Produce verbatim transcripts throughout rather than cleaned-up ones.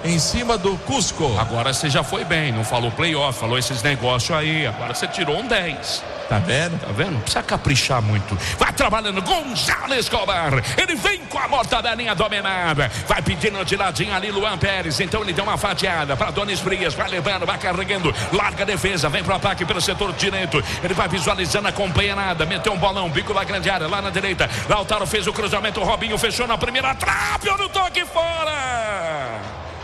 em cima do Cusco. Agora você já foi bem, não falou playoff, falou esses negócios aí. Agora você tirou um dez. Tá vendo? Tá vendo? Não precisa caprichar muito. Vai trabalhando Gonzalo Escobar. Ele vem com a mortadelinha dominada. Vai pedindo de ladinho ali Luan Pérez. Então ele deu uma fatiada para Donis Frias. Vai levando, vai carregando. Larga a defesa. Vem pro ataque pelo setor direito. Ele vai visualizando, acompanha nada. Meteu um bolão, bico da grande área lá na direita. Lautaro fez o cruzamento. O Robinho fechou na primeira trave. Olha o toque fora.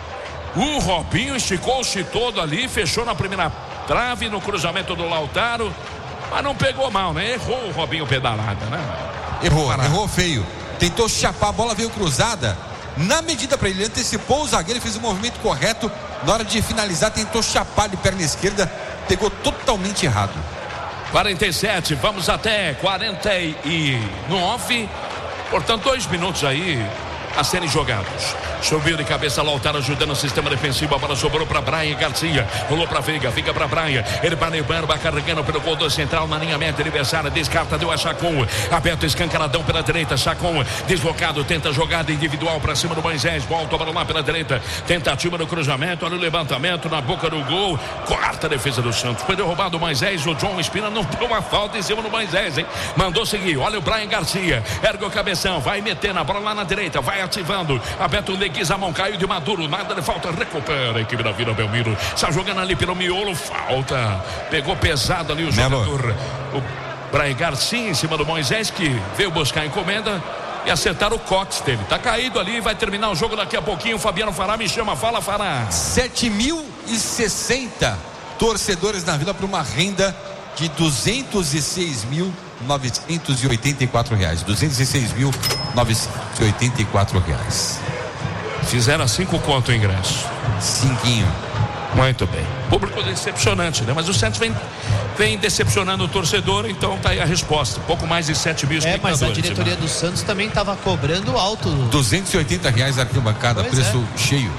O Robinho esticou-se todo ali. Fechou na primeira trave no cruzamento do Lautaro. Mas não pegou mal, né? Errou o Robinho pedalada, né? Errou, Parado. errou feio. Tentou chapar, a bola veio cruzada. Na medida para ele, antecipou o zagueiro, fez o movimento correto. Na hora de finalizar, tentou chapar de perna esquerda. Pegou totalmente errado. quarenta e sete, vamos até quarenta e nove. Portanto, dois minutos aí a serem jogados. Subiu de cabeça, Lautaro ajudando o sistema defensivo. A bola sobrou para Brian Garcia. Rolou para Veiga, fica para Brian. Ele vai levando, vai carregando pelo gol do central na linha média adversária. Descarta, deu a Chacon. Aberto, escancaradão pela direita. Chacon deslocado, tenta jogada individual para cima do Moisés. Volta para lá pela direita. Tentativa no cruzamento. Olha o levantamento na boca do gol. Quarta defesa do Santos. Foi derrubado o Moisés. O John Espina não deu uma falta em cima do Moisés, hein? Mandou seguir. Olha o Brian Garcia. Ergue o cabeção. Vai metendo a bola lá na direita. Vai ativando. Aberto o Leguizamon, caiu de Maduro, nada de falta, recupera a equipe da Vila Belmiro, está jogando ali pelo miolo, falta, pegou pesado ali o jogador, o Brian Garcia em cima do Moisés, que veio buscar a encomenda e acertar o cox dele, tá caído ali, vai terminar o jogo daqui a pouquinho. O Fabiano Fará me chama, fala Fará. sete mil e sessenta torcedores na Vila para uma renda de duzentos e seis mil novecentos e oitenta e quatro reais, duzentos e seis mil novecentos e oitenta e quatro reais. Fizeram a cinco conto o ingresso. Cinquinho. Muito bem. Público decepcionante, né? Mas o Santos vem, vem decepcionando o torcedor, então tá aí a resposta. Pouco mais de sete mil espectadores. É, mas a diretoria, né, do Santos também estava cobrando alto. duzentos e oitenta reais a arquibancada, pois preço é. cheio.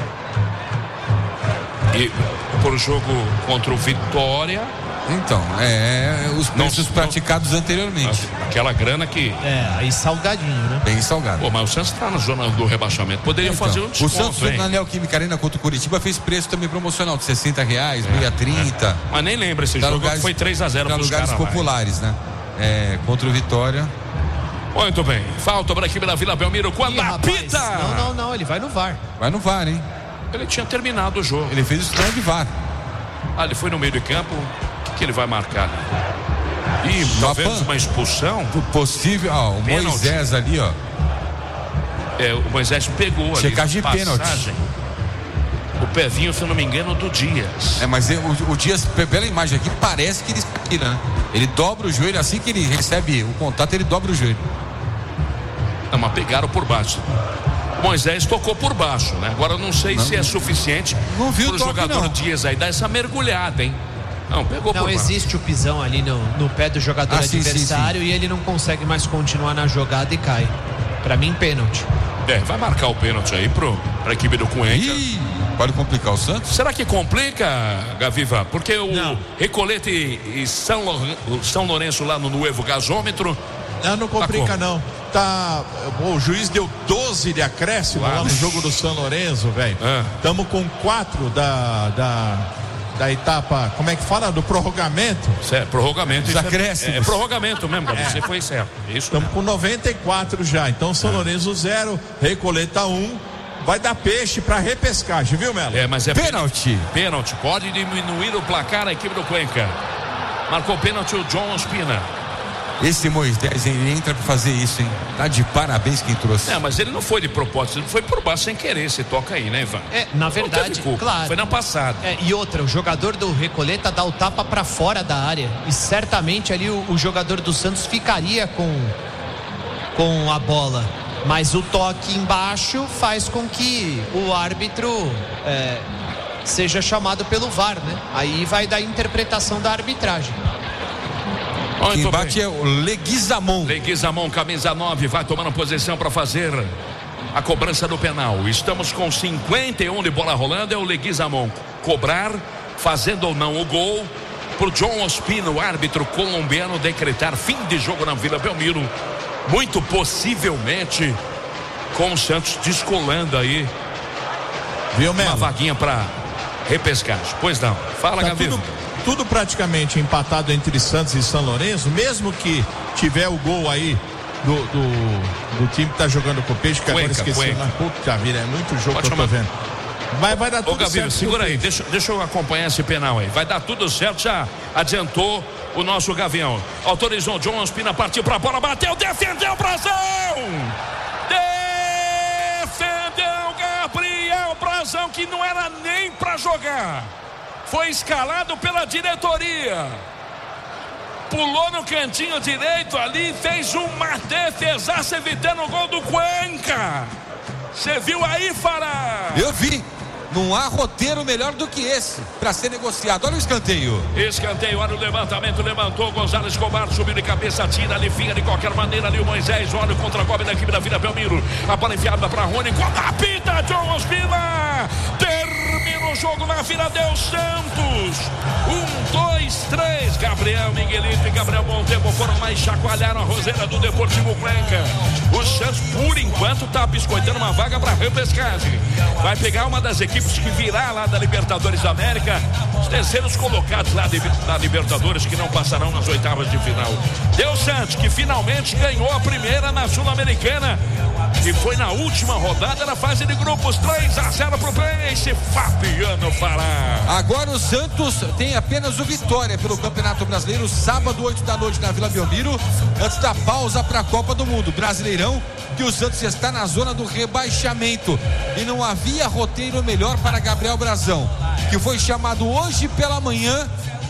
E por jogo contra o Vitória. Então, é os preços não, praticados não, anteriormente. Aquela grana que... É, aí salgadinho, né? Bem salgado. Pô, mas o Santos está na zona do rebaixamento. Poderia então, fazer um desconto. O Santos, hein? Na Neoquímica Arena contra o Curitiba, fez preço também promocional de sessenta reais, é, meia trinta. É. Mas nem lembra esse pra jogo lugares, que foi três a zero para os lugares populares, lá, né? É, contra o Vitória. Muito bem. Falta para a equipe da Vila Belmiro. Quando apita! Não, não, não. Ele vai no V A R. Vai no V A R, hein? Ele tinha terminado o jogo. Ele fez o sinal de V A R. Ah, ele foi no meio de campo. Que ele vai marcar ali? Ih, talvez uma expulsão possível, ó, o pênalti. Moisés ali, ó. É, o Moisés pegou ali. Checagem de pênalti. O pezinho, se eu não me engano, do Dias. É, mas o, o Dias, pela imagem aqui, parece que ele tira, né? Ele dobra o joelho, assim que ele recebe o contato, ele dobra o joelho. Não, mas pegaram por baixo. O Moisés tocou por baixo, né? Agora eu não sei não, se é suficiente para o jogador não. Dias aí dar essa mergulhada, hein? Não, pegou não por existe baixo. O pisão ali no, no pé do jogador ah, adversário, sim, sim, sim. E ele não consegue mais continuar na jogada e cai. Pra mim, pênalti. É, vai marcar o pênalti aí pro, pra equipe do Cuenca. Ih, pode complicar o Santos? Será que complica, Gaviva? Porque o não. Recolete e São, São Lourenço lá no Nuevo Gasômetro. Não, não complica tá não. Tá, o juiz deu doze de acréscimo lá no jogo do São Lourenço, velho. Estamos ah. com quatro da... da... da etapa, como é que fala? Do prorrogamento? Certo, prorrogamento. Isso é, é, é prorrogamento mesmo, é. Você foi certo. Estamos com noventa e quatro já. Então São é. Lourenço zero, Recoleta um. Vai dar peixe para repescagem, viu, Melo? É, mas é pênalti. Pênalti. Pode diminuir o placar a equipe do Cuenca. Marcou pênalti o John Ospina. Esse Moisés, ele entra pra fazer isso, hein? Tá de parabéns quem trouxe. É, mas ele não foi de propósito, ele foi por baixo sem querer. Você toca aí, né, Ivan? É, na verdade, claro. Foi na passada. É, e outra, o jogador do Recoleta dá o tapa pra fora da área. E certamente ali o, o jogador do Santos ficaria com, com a bola. Mas o toque embaixo faz com que o árbitro é, seja chamado pelo V A R, né? Aí vai dar interpretação da arbitragem. Quem bate é o Leguizamon. Leguizamon, camisa nove, vai tomando posição para fazer a cobrança do penal. Estamos com cinquenta e um de bola rolando. É o Leguizamon cobrar, fazendo ou não o gol, pro John Ospina, o árbitro colombiano, decretar fim de jogo na Vila Belmiro. Muito possivelmente com o Santos descolando aí Viu, uma Melo? vaguinha para repescagem. Pois não. Fala, tá Gavi. Tudo, tudo praticamente empatado entre Santos e São Lourenço, mesmo que tiver o gol aí do, do, do time que tá jogando com o Peixe, que Cuenca, agora esqueci. Mas, puta vida, é muito jogo Pode que eu tô vendo. Vai, vai dar tudo Ô, Gavi, certo. segura aí, deixa, deixa eu acompanhar esse penal aí. Vai dar tudo certo, já adiantou o nosso Gavião. Autorizou John Ospina, partiu pra bola, bateu, defendeu o Brazão! Defendeu Gabriel Brazão, que não era nem pra jogar. Foi escalado pela diretoria. Pulou no cantinho direito ali, fez uma defesaça evitando o gol do Cuenca. Você viu aí, Fará? Eu vi. Não há roteiro melhor do que esse para ser negociado. Olha o escanteio. Escanteio, olha o levantamento, levantou Gonzalo Escobar, subiu de cabeça, tira ali, finha de qualquer maneira ali o Moisés, olha o contra-golpe da equipe da Vila Belmiro. A bola enfiada para Rony, quando apita John Ospina. Termina o jogo na Vila Del Santos. Um, dois, três. Gabriel Miguelito e Gabriel Montempo foram lá e chacoalharam a roseira do Deportivo Cuenca. O Santos, por enquanto, tá biscoitando uma vaga para repescagem. Vai pegar uma das equipes que virá lá da Libertadores da América, os terceiros colocados lá de, da Libertadores, que não passarão nas oitavas de final. Del Santos, que finalmente ganhou a primeira na Sul-Americana, que foi na última rodada na fase de grupos. Três a zero pro Peixe. Fabiano Fará. Agora o Santos tem apenas o Vitória pelo Campeonato Brasileiro, sábado, oito da noite na Vila Belmiro, antes da pausa para a Copa do Mundo. Brasileirão, que o Santos está na zona do rebaixamento e não havia roteiro melhor para Gabriel Brazão, que foi chamado hoje pela manhã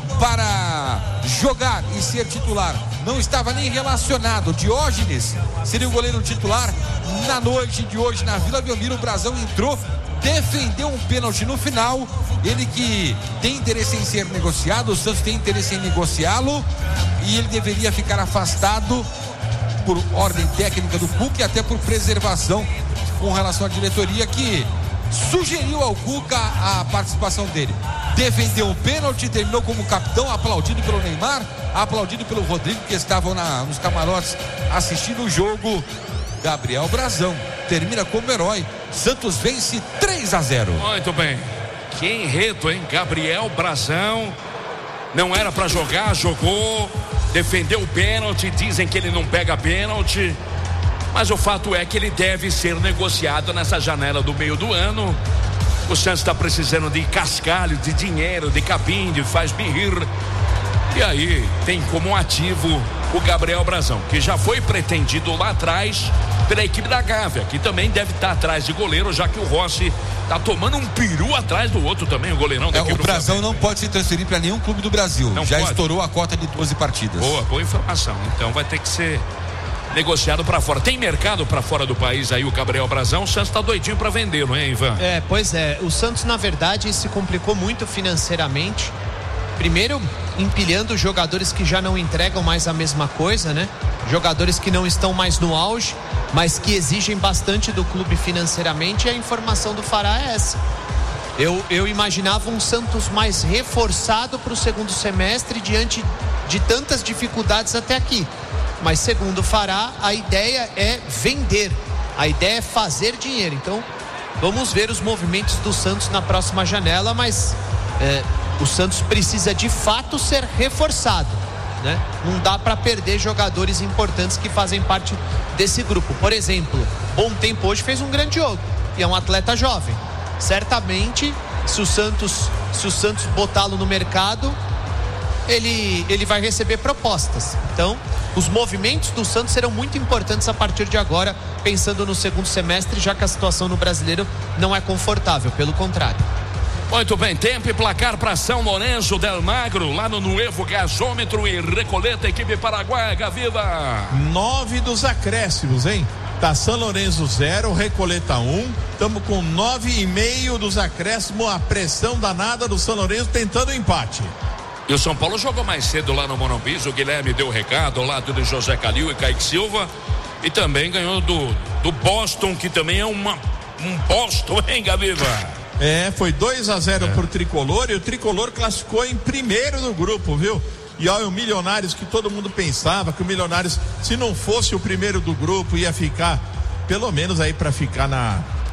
para jogar e ser titular. Não estava nem relacionado. Diógenes seria o goleiro titular na noite de hoje na Vila Belmiro. O Brazão entrou, defendeu um pênalti no final. Ele que tem interesse em ser negociado, o Santos tem interesse em negociá-lo e ele deveria ficar afastado por ordem técnica do Cuca e até por preservação com relação à diretoria, que sugeriu ao Cuca a participação dele. Defendeu um pênalti, terminou como capitão, aplaudido pelo Neymar, aplaudido pelo Rodrigo, que estavam na, nos camarotes assistindo o jogo. Gabriel Brazão termina como herói. Santos vence três a zero. Muito bem. Que enredo, hein? Gabriel Brazão não era para jogar, jogou, defendeu o pênalti, dizem que ele não pega pênalti, mas o fato é que ele deve ser negociado nessa janela do meio do ano. O Santos está precisando de cascalho, de dinheiro, de cabine, faz birrir. E aí tem como ativo o Gabriel Brazão, que já foi pretendido lá atrás pela equipe da Gávea, que também deve estar atrás de goleiro, já que o Rossi está tomando um peru atrás do outro também, o goleirão da é, equipe o Brazão não pode se transferir para nenhum clube do Brasil. Não já pode. Estourou a cota de doze partidas. Boa, boa informação. Então vai ter que ser negociado para fora. Tem mercado para fora do país aí o Gabriel Brazão. O Santos tá doidinho para vender, não é, Ivan? É, pois é. O Santos, na verdade, se complicou muito financeiramente. Primeiro, empilhando jogadores que já não entregam mais a mesma coisa, né? Jogadores que não estão mais no auge, mas que exigem bastante do clube financeiramente. E a informação do Fará é essa. Eu, eu imaginava um Santos mais reforçado para o segundo semestre diante de tantas dificuldades até aqui. Mas segundo o Fará, a ideia é vender, a ideia é fazer dinheiro. Então vamos ver os movimentos do Santos na próxima janela, mas é, o Santos precisa de fato ser reforçado, né? Não dá para perder jogadores importantes que fazem parte desse grupo. Por exemplo, Bom Tempo hoje fez um grande jogo e é um atleta jovem. Certamente, se o Santos, se o Santos botá-lo no mercado, ele, ele vai receber propostas. Então, os movimentos do Santos serão muito importantes a partir de agora, pensando no segundo semestre, já que a situação no Brasileiro não é confortável, pelo contrário. Muito bem, tempo e placar para São Lourenço del Magro, lá no Nuevo Gasômetro e Recoleta, equipe paraguaia, Gaviva. Nove dos acréscimos, hein? Tá São Lourenço zero, Recoleta um. Estamos com nove e meio dos acréscimos. A pressão danada do São Lourenço tentando o empate. E o São Paulo jogou mais cedo lá no Morumbi. O Guilherme deu o recado ao lado de José Calil e Kaique Silva. E também ganhou do, do Boston, que também é uma, um Boston, hein, Gaviva? É, foi dois a zero é. pro Tricolor. E o Tricolor classificou em primeiro do grupo, viu? E olha, o Milionários, que todo mundo pensava que o Milionários, se não fosse o primeiro do grupo, ia ficar, pelo menos aí para ficar na,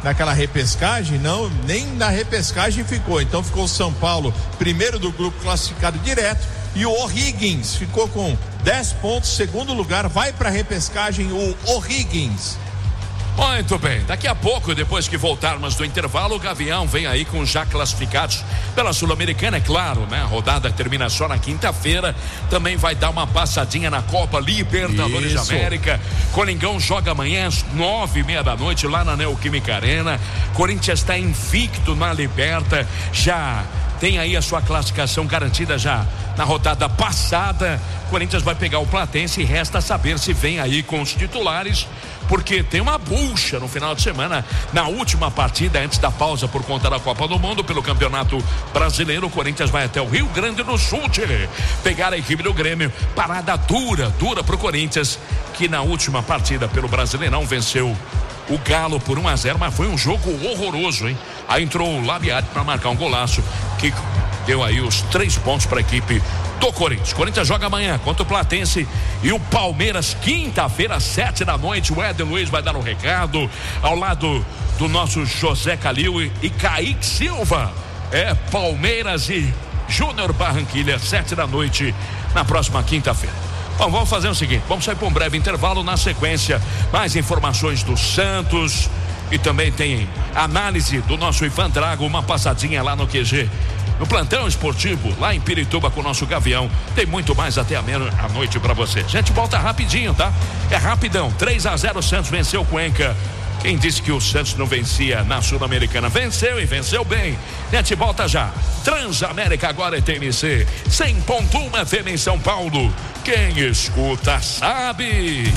naquela repescagem, não, nem na repescagem ficou. Então ficou o São Paulo primeiro do grupo classificado direto e o O'Higgins ficou com dez pontos, segundo lugar, vai para a repescagem o O'Higgins. Muito bem, daqui a pouco, depois que voltarmos do intervalo, o Gavião vem aí com já classificados pela Sul-Americana, é claro, né? A rodada termina só na quinta-feira, também vai dar uma passadinha na Copa Libertadores da América. Coringão joga amanhã às nove e meia da noite lá na Neoquímica Arena. Corinthians está invicto na Liberta, já tem aí a sua classificação garantida já na rodada passada. Corinthians vai pegar o Platense e resta saber se vem aí com os titulares, porque tem uma bucha no final de semana, na última partida antes da pausa por conta da Copa do Mundo pelo Campeonato Brasileiro. O Corinthians vai até o Rio Grande do Sul pegar a equipe do Grêmio. Parada dura, dura pro Corinthians, que na última partida pelo Brasileirão venceu o Galo por um a zero, mas foi um jogo horroroso, hein? Aí entrou o Labiat para marcar um golaço que deu aí os três pontos para a equipe do Corinthians. Corinthians joga amanhã contra o Platense e o Palmeiras, quinta-feira, sete da noite. O Éder Luiz vai dar um recado ao lado do nosso José Calil e, e Kaique Silva. É Palmeiras e Júnior Barranquilla, sete da noite na próxima quinta-feira. Bom, vamos fazer o seguinte, vamos sair para um breve intervalo. Na sequência, mais informações do Santos e também tem análise do nosso Ivan Drago, uma passadinha lá no Q G, no plantão esportivo lá em Pirituba com o nosso Gavião. Tem muito mais até a meia-noite para você. A gente volta rapidinho, tá? É rapidão. três a zero, o Santos venceu o Cuenca. Quem disse que o Santos não vencia na Sul-Americana? Venceu e venceu bem. A gente volta já. Transamérica agora é T M C cem ponto um F M em São Paulo. Quem escuta sabe.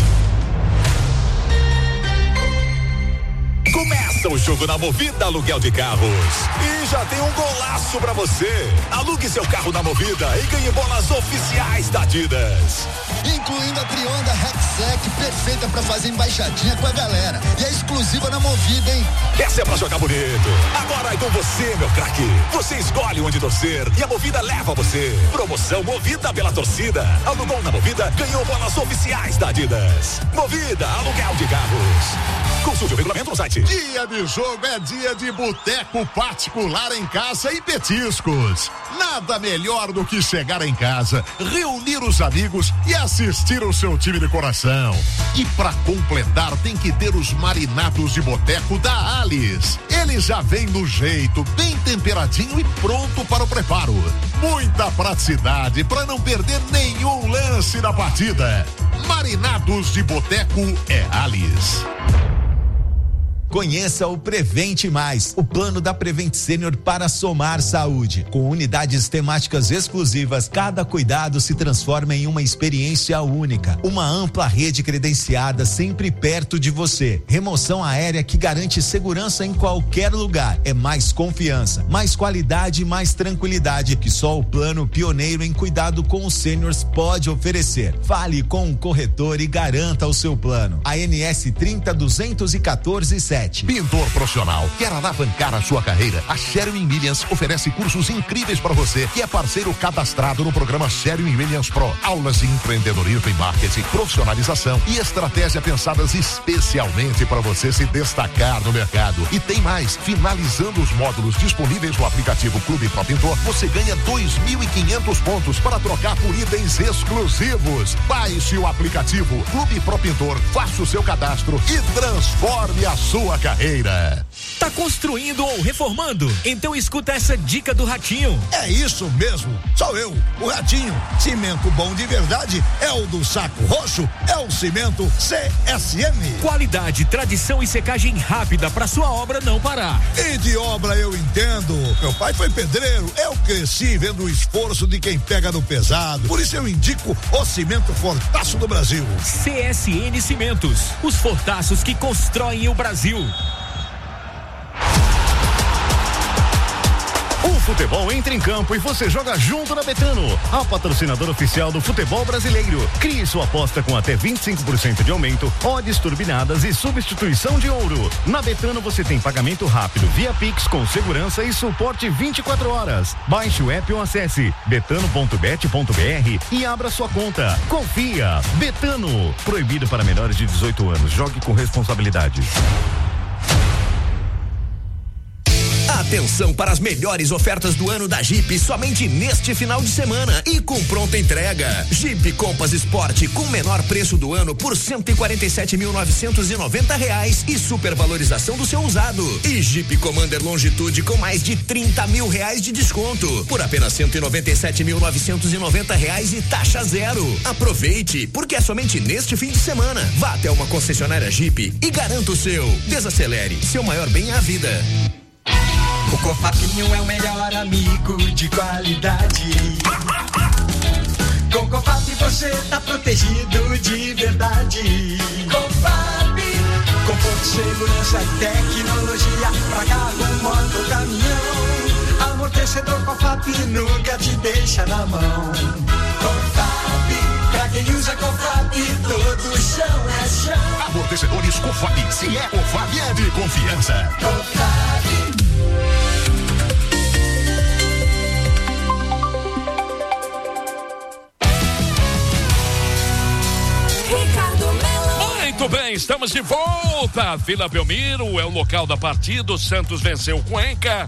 Começa o jogo na Movida Aluguel de Carros e já tem um golaço pra você. Alugue seu carro na Movida e ganhe bolas oficiais da Adidas, incluindo a Trionda Rexec, perfeita pra fazer embaixadinha com a galera, e é exclusiva na Movida, hein? Essa é pra jogar bonito. Agora é com você, meu craque. Você escolhe onde torcer e a Movida leva você. Promoção Movida pela torcida. Alugou na Movida, ganhou bolas oficiais da Adidas. Movida Aluguel de Carros. Consulte o regulamento no site. Dia de jogo é dia de boteco particular em casa e petiscos. Nada melhor do que chegar em casa, reunir os amigos e assistir o seu time de coração. E pra completar, tem que ter os marinados de boteco da Alice. Ele já vem no jeito, bem temperadinho e pronto para o preparo. Muita praticidade para não perder nenhum lance da partida. Marinados de boteco é Alice. Conheça o Prevente Mais, o plano da Prevent Senior para somar saúde. Com unidades temáticas exclusivas, cada cuidado se transforma em uma experiência única. Uma ampla rede credenciada sempre perto de você. Remoção aérea que garante segurança em qualquer lugar. É mais confiança, mais qualidade e mais tranquilidade que só o plano pioneiro em cuidado com os seniors pode oferecer. Fale com o corretor e garanta o seu plano. A N S trinta duzentos e quatorze sete. Pintor profissional, quer alavancar a sua carreira? A Sherwin Williams oferece cursos incríveis para você que é parceiro cadastrado no programa Sherwin Williams Pro. Aulas de empreendedorismo e marketing, profissionalização e estratégia pensadas especialmente para você se destacar no mercado. E tem mais, finalizando os módulos disponíveis no aplicativo Clube Pro Pintor, você ganha dois mil e quinhentos pontos para trocar por itens exclusivos. Baixe o aplicativo Clube Pro Pintor, faça o seu cadastro e transforme a sua carreira. Tá construindo ou reformando? Então escuta essa dica do Ratinho. É isso mesmo, sou eu, o Ratinho. Cimento bom de verdade é o do Saco Roxo, é o cimento C S M. Qualidade, tradição e secagem rápida para sua obra não parar. E de obra eu entendo. Meu pai foi pedreiro, eu cresci vendo o esforço de quem pega no pesado. Por isso eu indico o cimento Fortaço do Brasil. C S N Cimentos, os fortaços que constroem o Brasil. O futebol entra em campo e você joga junto na Betano, a patrocinadora oficial do futebol brasileiro. Crie sua aposta com até vinte e cinco por cento de aumento, odds turbinadas e substituição de ouro. Na Betano você tem pagamento rápido via Pix com segurança e suporte vinte e quatro horas. Baixe o app ou acesse betano ponto bet ponto br e abra sua conta. Confia. Betano. Proibido para menores de dezoito anos. Jogue com responsabilidade. Atenção para as melhores ofertas do ano da Jeep somente neste final de semana e com pronta entrega. Jeep Compass Sport com menor preço do ano por cento e quarenta e sete mil novecentos e noventa reais e supervalorização do seu usado. E Jeep Commander Longitude com mais de trinta mil reais de desconto por apenas cento e noventa e sete mil novecentos e noventa reais e taxa zero. Aproveite, porque é somente neste fim de semana. Vá até uma concessionária Jeep e garanta o seu. Desacelere, seu maior bem é a vida. O Cofapinho é o melhor amigo de qualidade. Com Cofap você tá protegido de verdade. Cofap, conforto, segurança e tecnologia pra carro, moto, caminhão. Amortecedor Cofap nunca te deixa na mão. Cofap, pra quem usa Cofap, todo chão é chão. Amortecedores Cofap, se é Cofap é de confiança. Cofap. Muito bem, estamos de volta. Vila Belmiro é o local da partida. O Santos venceu o Cuenca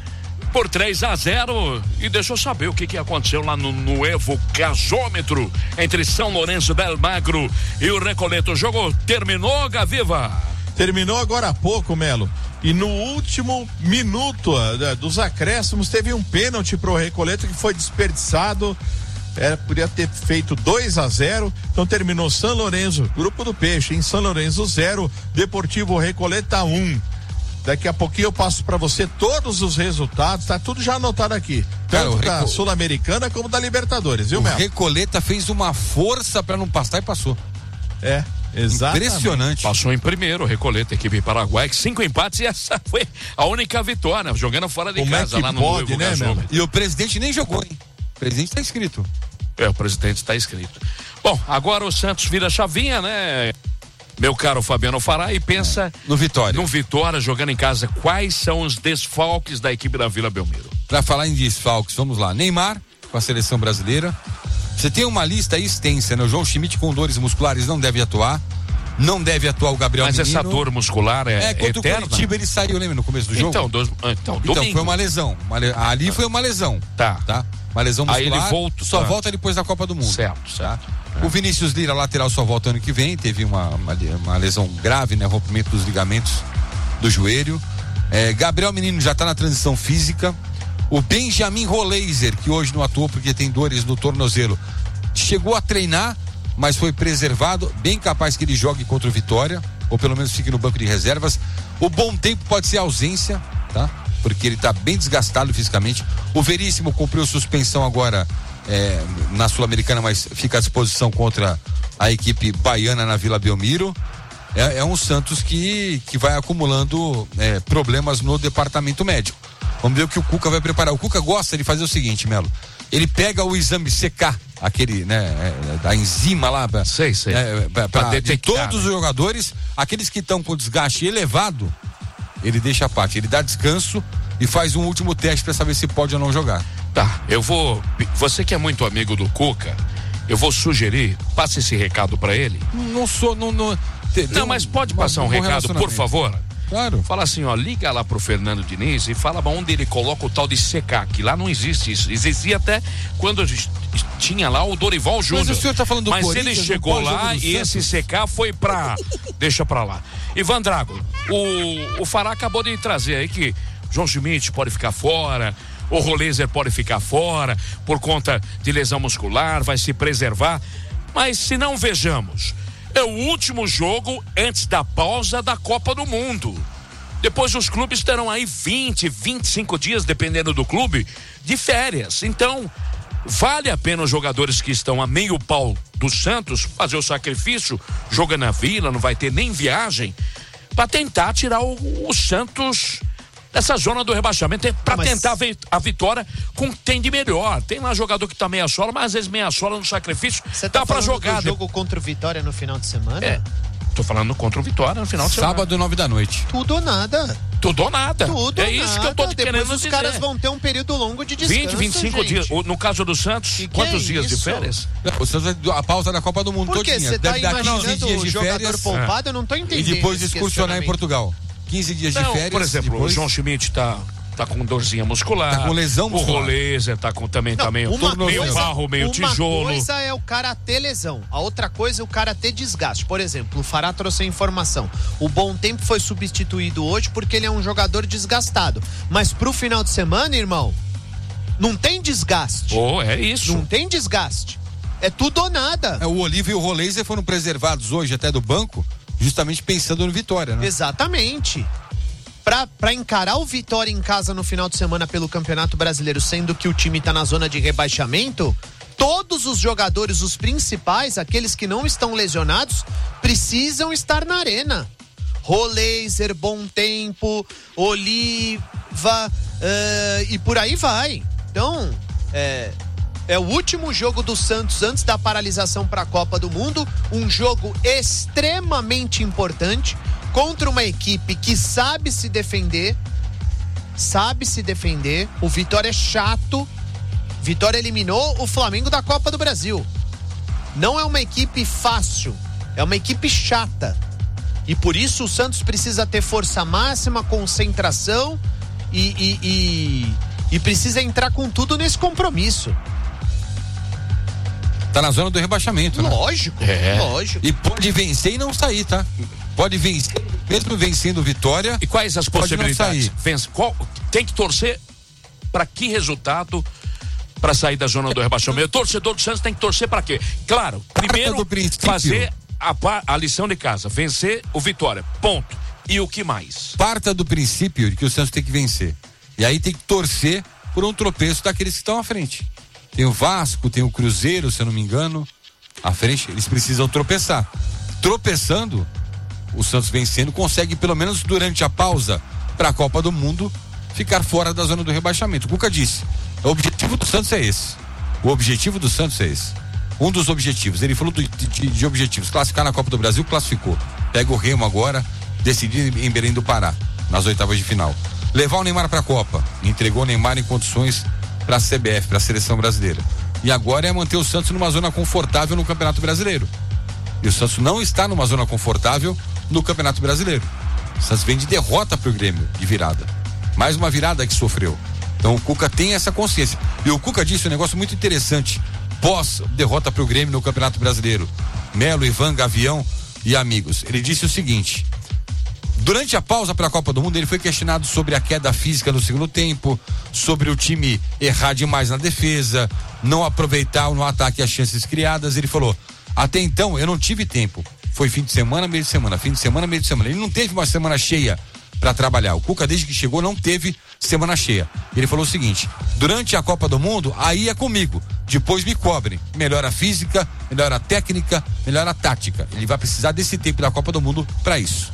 por três a zero. E deixa eu saber o que, que aconteceu lá no Nuevo Gasômetro entre São Lourenço del Magro e o Recoleto. O jogo terminou, Gaviva? Terminou agora há pouco, Melo. E no último minuto uh, dos acréscimos teve um pênalti pro Recoleto que foi desperdiçado. Era, podia ter feito dois a zero, então terminou São Lourenço, Grupo do Peixe, em São Lourenço zero, Deportivo Recoleta um. Daqui a pouquinho eu passo para você todos os resultados, tá tudo já anotado aqui, tanto Cara, da Reco... Sul-Americana como da Libertadores, viu, o Mel? Recoleta fez uma força para não passar e passou. É, exatamente. Impressionante. Passou em primeiro, Recoleta, equipe paraguaia, cinco empates e essa foi a única vitória, jogando fora de como casa, é que lá no pode, né, Mel? E o presidente nem jogou, hein? O presidente está inscrito. É, o presidente está inscrito. Bom, agora o Santos vira chavinha, né? Meu caro Fabiano Fará, e pensa é. no Vitória. No Vitória, jogando em casa. Quais são os desfalques da equipe da Vila Belmiro? Para falar em desfalques, vamos lá. Neymar, com a seleção brasileira. Você tem uma lista aí extensa, né? O João Schmidt com dores musculares não deve atuar. Não deve atuar o Gabriel Mas Menino. essa dor muscular é, é contra eterna? o Curitiba ele saiu, lembra, no começo do jogo? Então, dos, então, então foi uma lesão. Uma le... Ali foi uma lesão. Tá. Tá? Uma lesão muscular. Aí ele volta, só tá. volta depois da Copa do Mundo. Certo, certo. Tá? É. O Vinícius Lira, lateral, só volta ano que vem. Teve uma, uma, uma lesão grave, né? Rompimento dos ligamentos do joelho. É, Gabriel Menino já tá na transição física. O Benjamin Roleiser, que hoje não atuou porque tem dores no tornozelo, chegou a treinar, mas foi preservado, bem capaz que ele jogue contra o Vitória, ou pelo menos fique no banco de reservas. O bom tempo pode ser ausência, tá? Porque ele tá bem desgastado fisicamente. O Veríssimo cumpriu suspensão agora é, na Sul-Americana, mas fica à disposição contra a equipe baiana na Vila Belmiro. É, é um Santos que, que vai acumulando é, problemas no departamento médico. Vamos ver o que o Cuca vai preparar. O Cuca gosta de fazer o seguinte, Melo. Ele pega o exame C K, aquele, né, é, da enzima lá, pra, sei, sei. É, pra, pra, pra de todos os jogadores, aqueles que estão com desgaste elevado, ele deixa a parte, ele dá descanso e faz um último teste para saber se pode ou não jogar. Tá, eu vou, você que é muito amigo do Cuca, eu vou sugerir, passe esse recado para ele. Não sou, não, não, te, não, mas pode passar um recado, por favor? Claro. Fala assim, ó, liga lá pro Fernando Diniz e fala onde ele coloca o tal de C K, que lá não existe isso. Existia até quando a gente tinha lá o Dorival Júnior. Mas o senhor tá falando do Mas Corinthians, ele chegou lá e esse C K foi pra... Deixa pra lá. Ivan Drago, o, o Fará acabou de trazer aí que João Schmidt pode ficar fora, o Roleiser pode ficar fora por conta de lesão muscular, vai se preservar. Mas se não, vejamos, é o último jogo antes da pausa da Copa do Mundo. Depois os clubes terão aí vinte, vinte e cinco dias, dependendo do clube, de férias. Então, vale a pena os jogadores que estão a meio pau do Santos fazer o sacrifício, joga na Vila, não vai ter nem viagem, para tentar tirar o, o Santos dessa zona do rebaixamento, para mas... tentar a vitória com o que tem de melhor. Tem lá jogador que tá meia sola, mas às vezes meia sola no sacrifício. Você tá dá para jogar. Do jogo contra o Vitória no final de semana? É. Tô falando contra o Vitória no final de semana. Sábado, nove da noite. Tudo ou nada. Tudo ou nada. Tudo é ou isso nada. que eu tô te Depois querendo os dizer. caras vão ter um período longo de descanso, vinte, vinte e cinco gente. dias. No caso do Santos, que que quantos é dias de férias? O Santos vai a pausa da Copa do Mundo todinha. Porque você tá imaginando o jogador férias, poupado, eu não tô entendendo. E depois excursionar em Portugal. quinze dias não, de férias. Por exemplo, depois... o João Schmidt tá tá com dorzinha muscular. Tá com lesão muscular. O Rolezer tá com também, Não, também uma meio coisa, barro, meio uma tijolo. Uma coisa é o cara ter lesão, a outra coisa é o cara ter desgaste. Por exemplo, o Fará trouxe a informação. O Bom Tempo foi substituído hoje porque ele é um jogador desgastado. Mas pro final de semana, irmão, não tem desgaste. Oh, é isso. Não tem desgaste. É tudo ou nada. É, o Oliva e o Rolezer foram preservados hoje até do banco, justamente pensando no Vitória, né? Exatamente. Pra, pra encarar o Vitória em casa no final de semana pelo Campeonato Brasileiro, sendo que o time tá na zona de rebaixamento, todos os jogadores, os principais, aqueles que não estão lesionados, precisam estar na arena. Rolezer, Bom Tempo, Oliva, uh, e por aí vai. Então, é, é o último jogo do Santos antes da paralisação para a Copa do Mundo, um jogo extremamente importante contra uma equipe que sabe se defender, sabe se defender. O Vitória é chato. Vitória eliminou o Flamengo da Copa do Brasil. Não é uma equipe fácil, é uma equipe chata. E por isso o Santos precisa ter força máxima, concentração e, e, e, e precisa entrar com tudo nesse compromisso. Tá na zona do rebaixamento, né? Lógico, é. lógico. E pode vencer e não sair, tá? Pode vencer, mesmo vencendo o Vitória. E quais as possibilidades? Vence, qual, tem que torcer para que resultado para sair da zona do rebaixamento? O torcedor do Santos tem que torcer para quê? Claro, primeiro fazer a, a lição de casa, vencer o Vitória, ponto. E o que mais? Parta do princípio de que o Santos tem que vencer. E aí tem que torcer por um tropeço daqueles que estão à frente. Tem o Vasco, tem o Cruzeiro, se eu não me engano, à frente, eles precisam tropeçar. Tropeçando, o Santos vencendo, consegue pelo menos durante a pausa para a Copa do Mundo ficar fora da zona do rebaixamento. O Cuca disse, o objetivo do Santos é esse. O objetivo do Santos é esse. Um dos objetivos, ele falou de, de, de objetivos, classificar na Copa do Brasil, classificou. Pega o Remo agora, decidir em Belém do Pará, nas oitavas de final. Levar o Neymar para a Copa, entregou o Neymar em condições para a C B F, para a seleção brasileira. E agora é manter o Santos numa zona confortável no Campeonato Brasileiro. E o Santos não está numa zona confortável no Campeonato Brasileiro. O Santos vem de derrota pro Grêmio, de virada. Mais uma virada que sofreu. Então o Cuca tem essa consciência. E o Cuca disse um negócio muito interessante pós derrota pro Grêmio no Campeonato Brasileiro. Melo, Ivan, Gavião e amigos. Ele disse o seguinte: durante a pausa para a Copa do Mundo, ele foi questionado sobre a queda física no segundo tempo, sobre o time errar demais na defesa, não aproveitar no ataque as chances criadas. Ele falou: até então eu não tive tempo. Foi fim de semana, meio de semana, fim de semana, meio de semana. Ele não teve uma semana cheia para trabalhar. O Cuca, desde que chegou, não teve semana cheia. Ele falou o seguinte: durante a Copa do Mundo, aí é comigo. Depois me cobrem. Melhora a física, melhora a técnica, melhora a tática. Ele vai precisar desse tempo da Copa do Mundo para isso.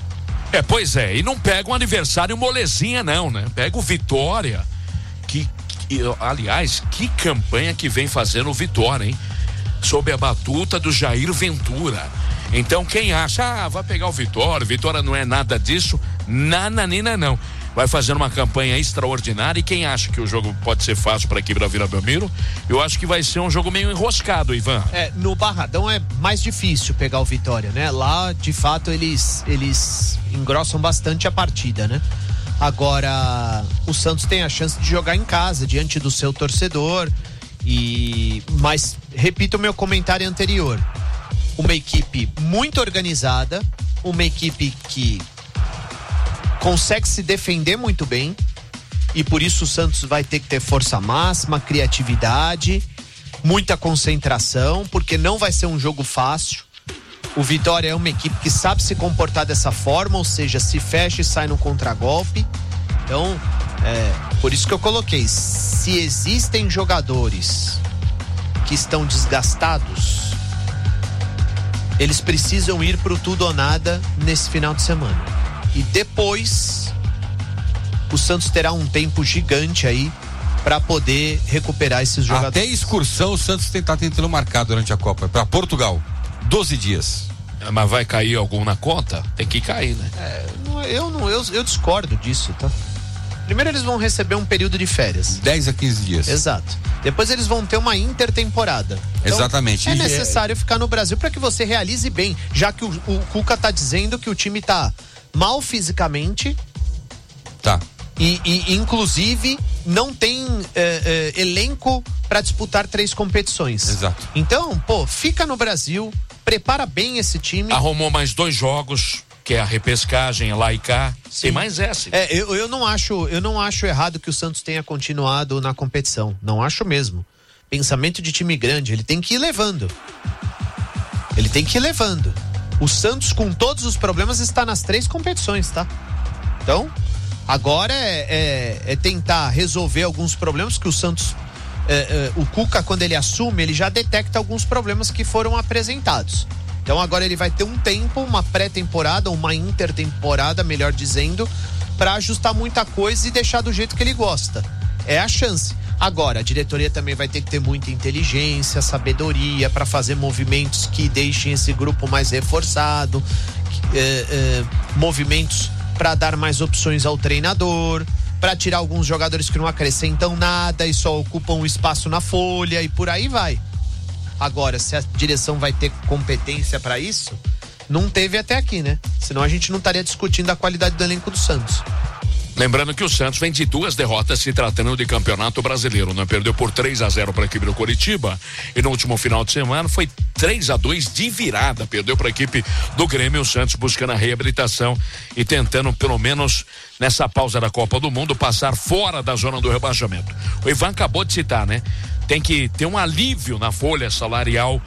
É, pois é, e não pega um adversário molezinha não, né? Pega o Vitória, que, que aliás, que campanha que vem fazendo o Vitória, hein? Sob a batuta do Jair Ventura. Então quem acha, ah, vai pegar o Vitória, Vitória não é nada disso, nananina não. Vai fazendo uma campanha extraordinária, e quem acha que o jogo pode ser fácil para a equipe da Vila Belmiro, eu acho que vai ser um jogo meio enroscado, Ivan. É, no Barradão é mais difícil pegar o Vitória, né? Lá, de fato, eles, eles engrossam bastante a partida, né? Agora, o Santos tem a chance de jogar em casa, diante do seu torcedor, e mas, repito o meu comentário anterior, uma equipe muito organizada, uma equipe que consegue se defender muito bem, e por isso o Santos vai ter que ter força máxima, criatividade, muita concentração, porque não vai ser um jogo fácil. O Vitória é uma equipe que sabe se comportar dessa forma, ou seja, se fecha e sai no contragolpe. Então, é, por isso que eu coloquei, se existem jogadores que estão desgastados, eles precisam ir pro tudo ou nada nesse final de semana. E depois o Santos terá um tempo gigante aí para poder recuperar esses jogadores. Até excursão o Santos está tentando marcar durante a Copa para Portugal, doze dias. É, mas vai cair algum na conta? Tem que cair, né? É, eu não, eu, eu discordo disso, tá? Primeiro eles vão receber um período de férias, dez a quinze dias. Exato. Depois eles vão ter uma intertemporada. Então, exatamente. É necessário ficar no Brasil para que você realize bem, já que o, o Cuca tá dizendo que o time tá mal fisicamente. Tá. E, e inclusive não tem é, é, elenco para disputar três competições. Exato. Então, pô, fica no Brasil, prepara bem esse time. Arrumou mais dois jogos, que é a repescagem lá e cá. Sim. Tem mais essa. É, eu, eu não acho, eu não acho errado que o Santos tenha continuado na competição. Não acho mesmo. Pensamento de time grande, ele tem que ir levando. Ele tem que ir levando. O Santos, com todos os problemas, está nas três competições, tá? Então, agora é, é, é tentar resolver alguns problemas que o Santos, é, é, o Cuca, quando ele assume, ele já detecta alguns problemas que foram apresentados. Então agora ele vai ter um tempo, uma pré-temporada, uma intertemporada, melhor dizendo, para ajustar muita coisa e deixar do jeito que ele gosta. É a chance. Agora, a diretoria também vai ter que ter muita inteligência, sabedoria para fazer movimentos que deixem esse grupo mais reforçado, é, é, movimentos para dar mais opções ao treinador, para tirar alguns jogadores que não acrescentam nada e só ocupam um espaço na folha e por aí vai. Agora, se a direção vai ter competência para isso, não teve até aqui, né? Senão a gente não estaria discutindo a qualidade do elenco do Santos. Lembrando que o Santos vem de duas derrotas se tratando de campeonato brasileiro, né? Perdeu por três a zero para a equipe do Coritiba e no último final de semana foi três a dois de virada, perdeu para a equipe do Grêmio. O Santos buscando a reabilitação e tentando, pelo menos nessa pausa da Copa do Mundo, passar fora da zona do rebaixamento. O Ivan acabou de citar, né? Tem que ter um alívio na folha salarial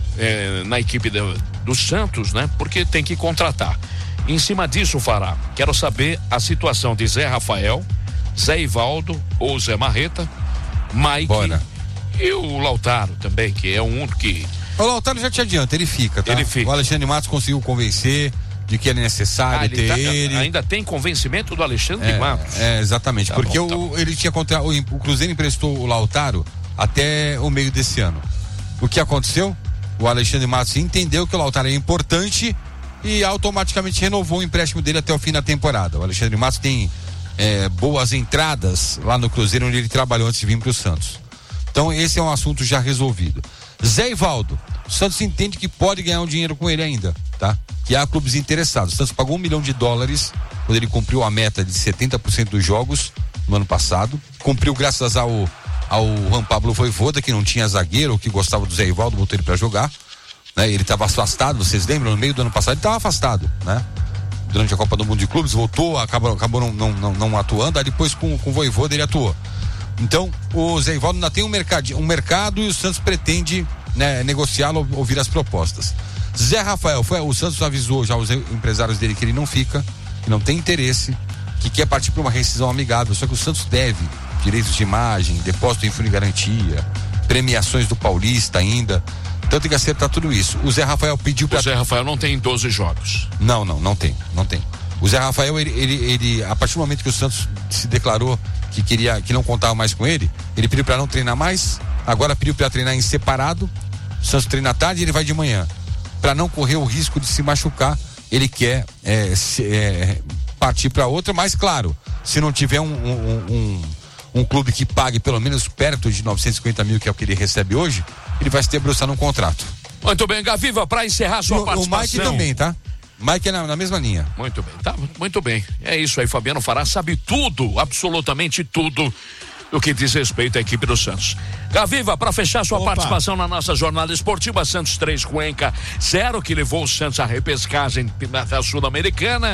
eh, na equipe do, do Santos, né? Porque tem que contratar. Em cima disso, Fará, quero saber a situação de Zé Rafael, Zé Ivaldo ou Zé Marreta, Mike Bora. E o Lautaro também, que é um que... O Lautaro já te adianta, ele fica, tá? Ele fica. O Alexandre Matos conseguiu convencer de que é necessário ah, ele ter tá, ele. Ainda tem convencimento do Alexandre é, Matos. É, exatamente, tá porque bom, tá o, ele tinha contra... o, o Cruzeiro emprestou o Lautaro até o meio desse ano. O que aconteceu? O Alexandre Matos entendeu que o Lautaro é importante e automaticamente renovou o empréstimo dele até o fim da temporada. O Alexandre Matos tem é, boas entradas lá no Cruzeiro, onde ele trabalhou antes de vir para o Santos. Então esse é um assunto já resolvido. Zé Ivaldo, o Santos entende que pode ganhar um dinheiro com ele ainda, tá? Que há clubes interessados. O Santos pagou um milhão de dólares quando ele cumpriu a meta de setenta por cento dos jogos no ano passado. Cumpriu graças ao, ao Juan Pablo Voivoda, que não tinha zagueiro, que gostava do Zé Ivaldo, botou ele para jogar. Né? Ele estava afastado, vocês lembram? No meio do ano passado ele estava afastado, né? Durante a Copa do Mundo de Clubes, voltou, acabou, acabou não, não, não, não atuando, aí depois com, com o Voivoda ele atuou. Então, o Zé Ivaldo ainda tem um mercado, um mercado e o Santos pretende, né, negociá-lo, ouvir as propostas. Zé Rafael, foi, o Santos avisou já os empresários dele que ele não fica, que não tem interesse, que quer partir para uma rescisão amigável, só que o Santos deve direitos de imagem, depósito em fundo de garantia, premiações do Paulista ainda. Então tem que acertar tudo isso. O Zé Rafael pediu para... O Zé Rafael não tem doze jogos. Não, não, não tem, não tem. O Zé Rafael, ele, ele, ele a partir do momento que o Santos se declarou que queria, que não contava mais com ele, ele pediu para não treinar mais, agora pediu para treinar em separado. O Santos treina à tarde e ele vai de manhã. Para não correr o risco de se machucar, ele quer é, se, é, partir para outra, mas claro, se não tiver um, um, um, um clube que pague pelo menos perto de novecentos e cinquenta mil, que é o que ele recebe hoje, ele vai se debruçar num contrato. Muito bem, Gaviva, para encerrar sua o, participação. O Mike também, tá? Mike é na, na mesma linha. Muito bem, tá? Muito bem. É isso aí, Fabiano Fará sabe tudo, absolutamente tudo do que diz respeito à equipe do Santos. Gaviva, para fechar sua Opa. participação na nossa jornada esportiva, Santos três, Cuenca zero, que levou o Santos à repescagem da Sul-Americana.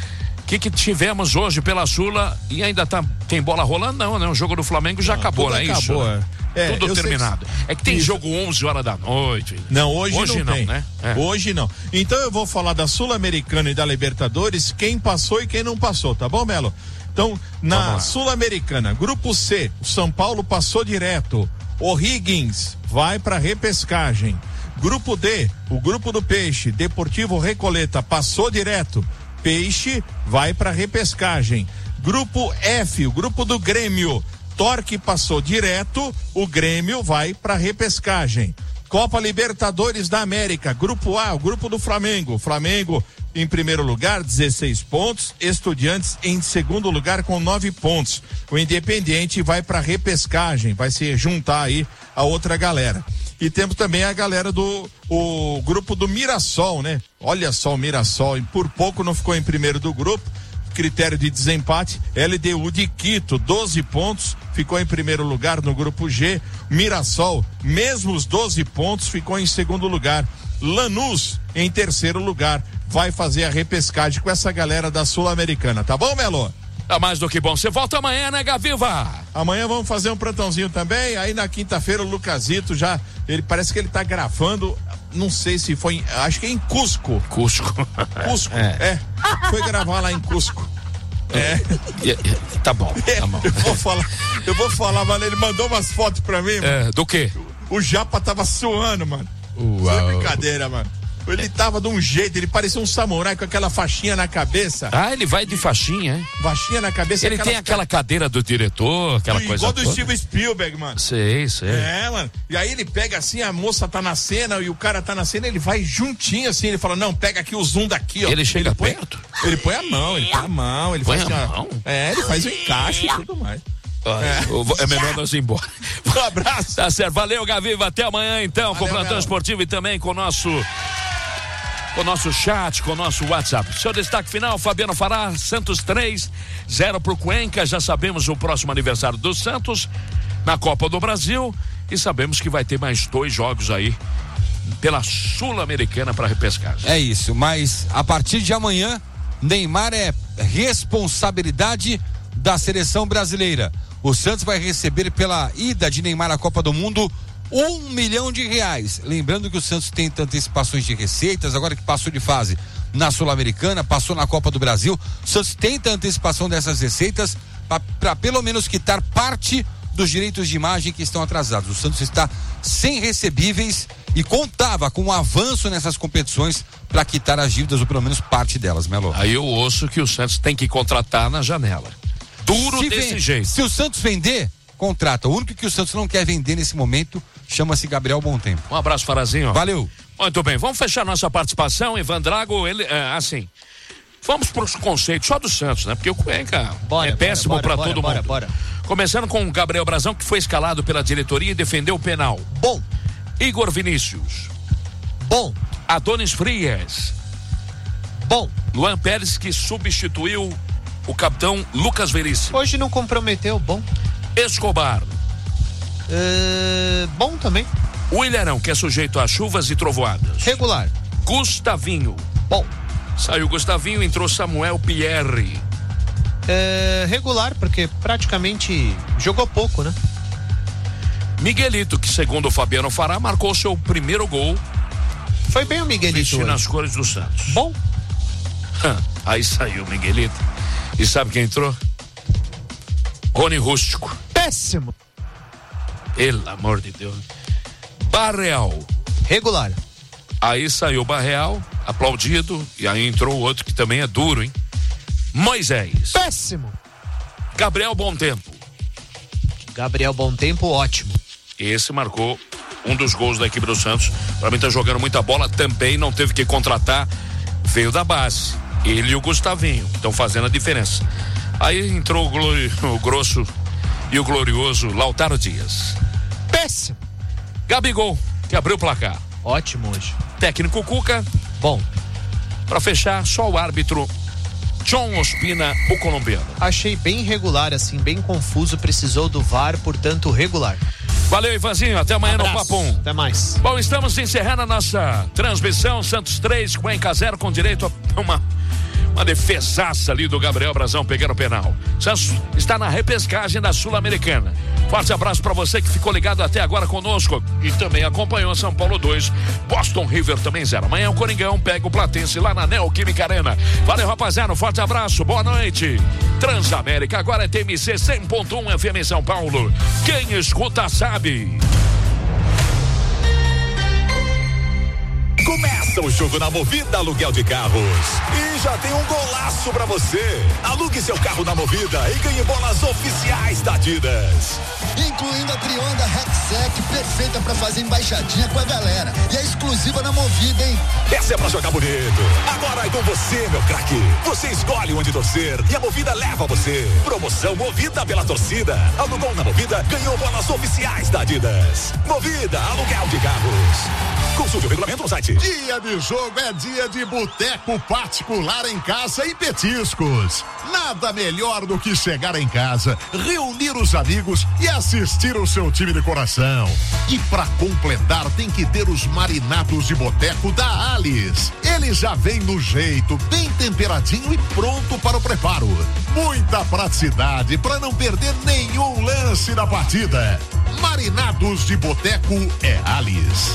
O que, que tivemos hoje pela Sula e ainda tá, tem bola rolando? Não, né? O jogo do Flamengo já não, acabou, não é acabou, isso? É. É, tudo terminado. É que tem isso. Jogo onze horas da noite. Não, hoje, hoje não, não tem. Né? É. Hoje não. Então eu vou falar da Sul-Americana e da Libertadores, quem passou e quem não passou, tá bom, Melo? Então, na Sul-Americana, Grupo C, o São Paulo passou direto. O Higgins vai para repescagem. Grupo D, o Grupo do Peixe, Deportivo Recoleta, passou direto. Peixe vai para repescagem. Grupo F, o Grupo do Grêmio, Torque passou direto, o Grêmio vai para repescagem. Copa Libertadores da América, Grupo A, o Grupo do Flamengo. Flamengo em primeiro lugar, dezesseis pontos. Estudiantes em segundo lugar com nove pontos. O Independiente vai para repescagem, vai se juntar aí a outra galera. E temos também a galera do o grupo do Mirassol, né? Olha só o Mirassol, por pouco não ficou em primeiro do grupo. critério de desempate, L D U de Quito, doze pontos, ficou em primeiro lugar no grupo G. Mirassol, mesmos doze pontos, ficou em segundo lugar. Lanús, em terceiro lugar, vai fazer a repescagem com essa galera da Sul-Americana, tá bom, Melo? Tá mais do que bom. Você volta amanhã, né, Gaviva? Amanhã vamos fazer um plantãozinho também. Aí na quinta-feira o Lucasito já, ele parece que ele tá gravando, não sei se foi, em, acho que é em Cusco. Cusco. Cusco, é. é. Foi gravar lá em Cusco. É. Tá bom, tá bom. Eu vou falar, eu vou falar, mano, ele mandou umas fotos pra mim, mano. É, do quê? O Japa tava suando, mano. Uau. Sem brincadeira, mano. Ele tava de um jeito, ele parecia um samurai com aquela faixinha na cabeça. Ah, ele vai de faixinha, hein? Faixinha na cabeça. Ele aquela... tem aquela cadeira do diretor, aquela igual coisa igual do toda. Steven Spielberg, mano. Sei, sei. É, mano. E aí ele pega assim, a moça tá na cena e o cara tá na cena, ele vai juntinho assim, ele fala, não, pega aqui o zoom daqui, ó. Ele chega ele põe, perto? Ele põe a mão, ele põe a mão, ele põe faz a assim, mão? Ó, é, ele faz o encaixe e tudo mais. É. é melhor nós ir embora. Um abraço. Tá certo, valeu, Gaviva, até amanhã então, valeu, com o Plantão Esportivo e também com o nosso com o nosso chat, com o nosso WhatsApp. Seu destaque final, Fabiano Fará, Santos três, zero pro Cuenca, já sabemos o próximo aniversário do Santos na Copa do Brasil e sabemos que vai ter mais dois jogos aí pela Sul-Americana para repescagem. É isso, mas a partir de amanhã, Neymar é responsabilidade da seleção brasileira. O Santos vai receber pela ida de Neymar à Copa do Mundo um milhão de reais. Lembrando que o Santos tem antecipações de receitas, agora que passou de fase na Sul-Americana, passou na Copa do Brasil. O Santos tenta a antecipação dessas receitas para pelo menos quitar parte dos direitos de imagem que estão atrasados. O Santos está sem recebíveis e contava com um avanço nessas competições para quitar as dívidas, ou pelo menos parte delas, Melo. Aí eu ouço que o Santos tem que contratar na janela. Duro se desse vem, jeito. Se o Santos vender, contrata. O único que o Santos não quer vender nesse momento chama-se Gabriel Bom Tempo. Um abraço, Farazinho. Valeu. Muito bem, vamos fechar nossa participação. Ivan Drago, ele, é, assim, vamos para os conceitos só do Santos, né? Porque o Cuenca bora, é péssimo para todo bora, mundo. Bora. Começando com o Gabriel Brazão, que foi escalado pela diretoria e defendeu o penal. Bom. Igor Vinícius. Bom. Adonis Frias. Bom. Luan Pérez, que substituiu o capitão Lucas Veríssimo. Hoje não comprometeu, bom. Escobar. Uh, bom também. O Ilharão, que é sujeito a chuvas e trovoadas. Regular. Gustavinho. Bom. Saiu Gustavinho, entrou Samuel Pierre. Uh, regular, porque praticamente jogou pouco, né? Miguelito, que segundo o Fabiano Fará, marcou seu primeiro gol. Foi bem o Miguelito. Vestindo as cores do Santos. Bom. Aí saiu o Miguelito. E sabe quem entrou? Rony Rústico. Péssimo. Pelo amor de Deus. Barreal. Regular. Aí saiu o Barreal, aplaudido, e aí entrou o outro que também é duro, hein? Moisés. Péssimo. Gabriel Bom Tempo. Gabriel Bom Tempo, ótimo. Esse marcou um dos gols da equipe do Santos. Pra mim tá jogando muita bola, também não teve que contratar, veio da base. Ele e o Gustavinho estão fazendo a diferença. Aí entrou o, glori... o grosso e o glorioso Lautaro Dias. Péssimo. Gabigol, que abriu o placar. Ótimo hoje. Técnico Cuca. Bom. Pra fechar, só o árbitro John Ospina, o colombiano. Achei bem regular, assim, bem confuso, precisou do V A R, portanto regular. Valeu, Ivanzinho, até amanhã um no Papum. Até mais. Bom, estamos encerrando a nossa transmissão, Santos três, Cuenca zero, com direito a uma, uma defesaça ali do Gabriel Brazão pegando o penal. Santos está na repescagem da Sul-Americana. Forte abraço para você que ficou ligado até agora conosco e também acompanhou São Paulo dois, Boston River também zero. Amanhã o Coringão pega o Platense lá na Neoquímica Arena. Valeu, rapaziada, um forte abraço, boa noite. Transamérica, agora é T M C cem ponto um F M em São Paulo. Quem escuta sabe. Começa o jogo na Movida Aluguel de Carros. E já tem um golaço pra você. Alugue seu carro na Movida e ganhe bolas oficiais da Adidas. incluindo a Trionda Rexec, perfeita pra fazer embaixadinha com a galera. E é exclusiva na Movida, hein? Essa é pra jogar bonito. Agora é com você, meu craque. Você escolhe onde torcer e a Movida leva você. Promoção Movida pela torcida. Alugou na Movida, ganhou bolas oficiais da Adidas. Movida, aluguel de carros. Consulte o regulamento no site. Dia de jogo é dia de boteco particular em casa e petiscos. Nada melhor do que chegar em casa, reunir os amigos e assistir o seu time de coração. E pra completar tem que ter os marinados de boteco da Alice. Ele já vem no jeito, bem temperadinho e pronto para o preparo. Muita praticidade para não perder nenhum lance da partida. Marinados de boteco é Alice.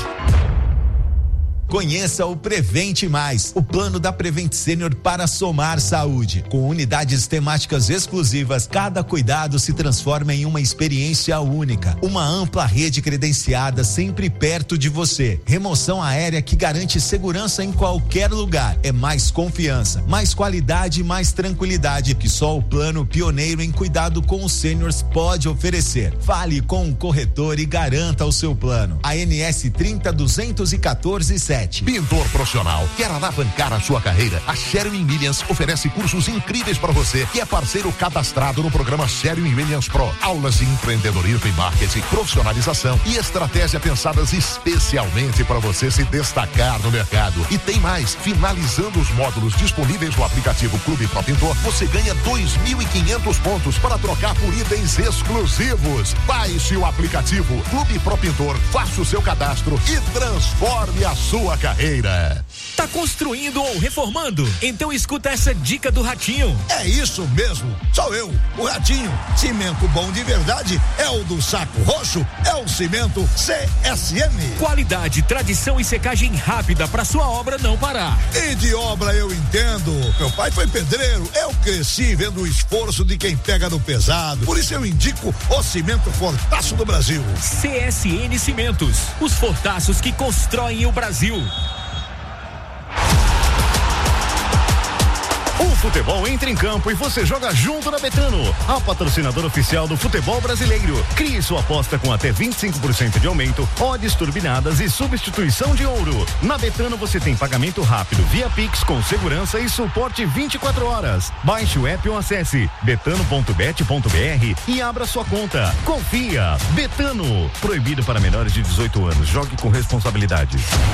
Conheça o Prevente Mais, o plano da Prevent Senior para somar saúde. Com unidades temáticas exclusivas, cada cuidado se transforma em uma experiência única. Uma ampla rede credenciada sempre perto de você. Remoção aérea que garante segurança em qualquer lugar. É mais confiança, mais qualidade e mais tranquilidade que só o plano pioneiro em cuidado com os seniors pode oferecer. Fale com o corretor e garanta o seu plano. A N S trinta duzentos e quatorze sete. Pintor profissional, quer alavancar a sua carreira? A Sherwin Williams oferece cursos incríveis para você que é parceiro cadastrado no programa Sherwin Williams Pro. Aulas de empreendedorismo e marketing, profissionalização e estratégia pensadas especialmente para você se destacar no mercado. E tem mais, finalizando os módulos disponíveis no aplicativo Clube Pro Pintor, você ganha dois mil e quinhentos pontos para trocar por itens exclusivos. Baixe o aplicativo Clube Pro Pintor, faça o seu cadastro e transforme a sua carreira. Tá construindo ou reformando? Então escuta essa dica do Ratinho. É isso mesmo, sou eu, o Ratinho. Cimento bom de verdade é o do Saco Roxo, é o cimento C S M. Qualidade, tradição e secagem rápida para sua obra não parar. E de obra eu entendo. Meu pai foi pedreiro, eu cresci vendo o esforço de quem pega no pesado. Por isso eu indico o cimento Fortaço do Brasil. C S N Cimentos, os fortaços que constroem o Brasil. O futebol entra em campo e você joga junto na Betano, a patrocinadora oficial do futebol brasileiro. Crie sua aposta com até vinte e cinco por cento de aumento, odds turbinadas e substituição de ouro. Na Betano você tem pagamento rápido via Pix com segurança e suporte vinte e quatro horas. Baixe o app ou acesse betano ponto bet ponto br e abra sua conta. Confia. Betano. Proibido para menores de dezoito anos. Jogue com responsabilidade.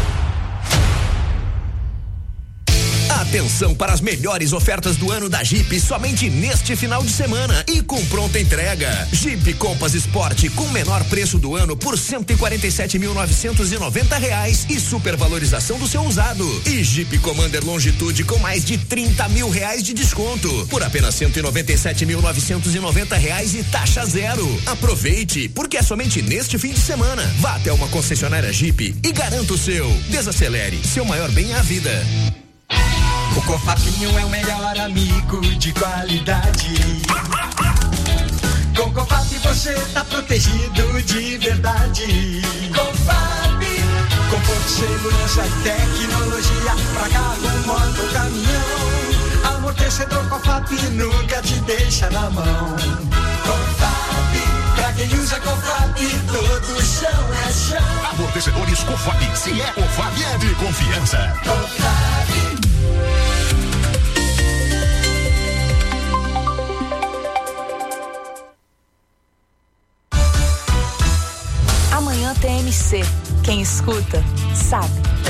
Atenção para as melhores ofertas do ano da Jeep somente neste final de semana e com pronta entrega. Jeep Compass Sport com menor preço do ano por cento e quarenta e sete mil novecentos e noventa reais e supervalorização do seu usado. E Jeep Commander Longitude com mais de trinta mil reais de desconto por apenas cento e noventa e sete mil novecentos e noventa reais e taxa zero. Aproveite, porque é somente neste fim de semana. Vá até uma concessionária Jeep e garanta o seu. Desacelere, seu maior bem é a vida. O Cofapinho é o melhor amigo de qualidade. Com Cofap você tá protegido de verdade. Cofap, conforto, segurança e tecnologia pra carro, moto, caminhão. Amortecedor Cofap nunca te deixa na mão. Cofap, pra quem usa Cofap, todo chão é chão. Amortecedores Cofap, se é Cofap é de confiança. Cofap. Amanhã T M C. Quem escuta, sabe.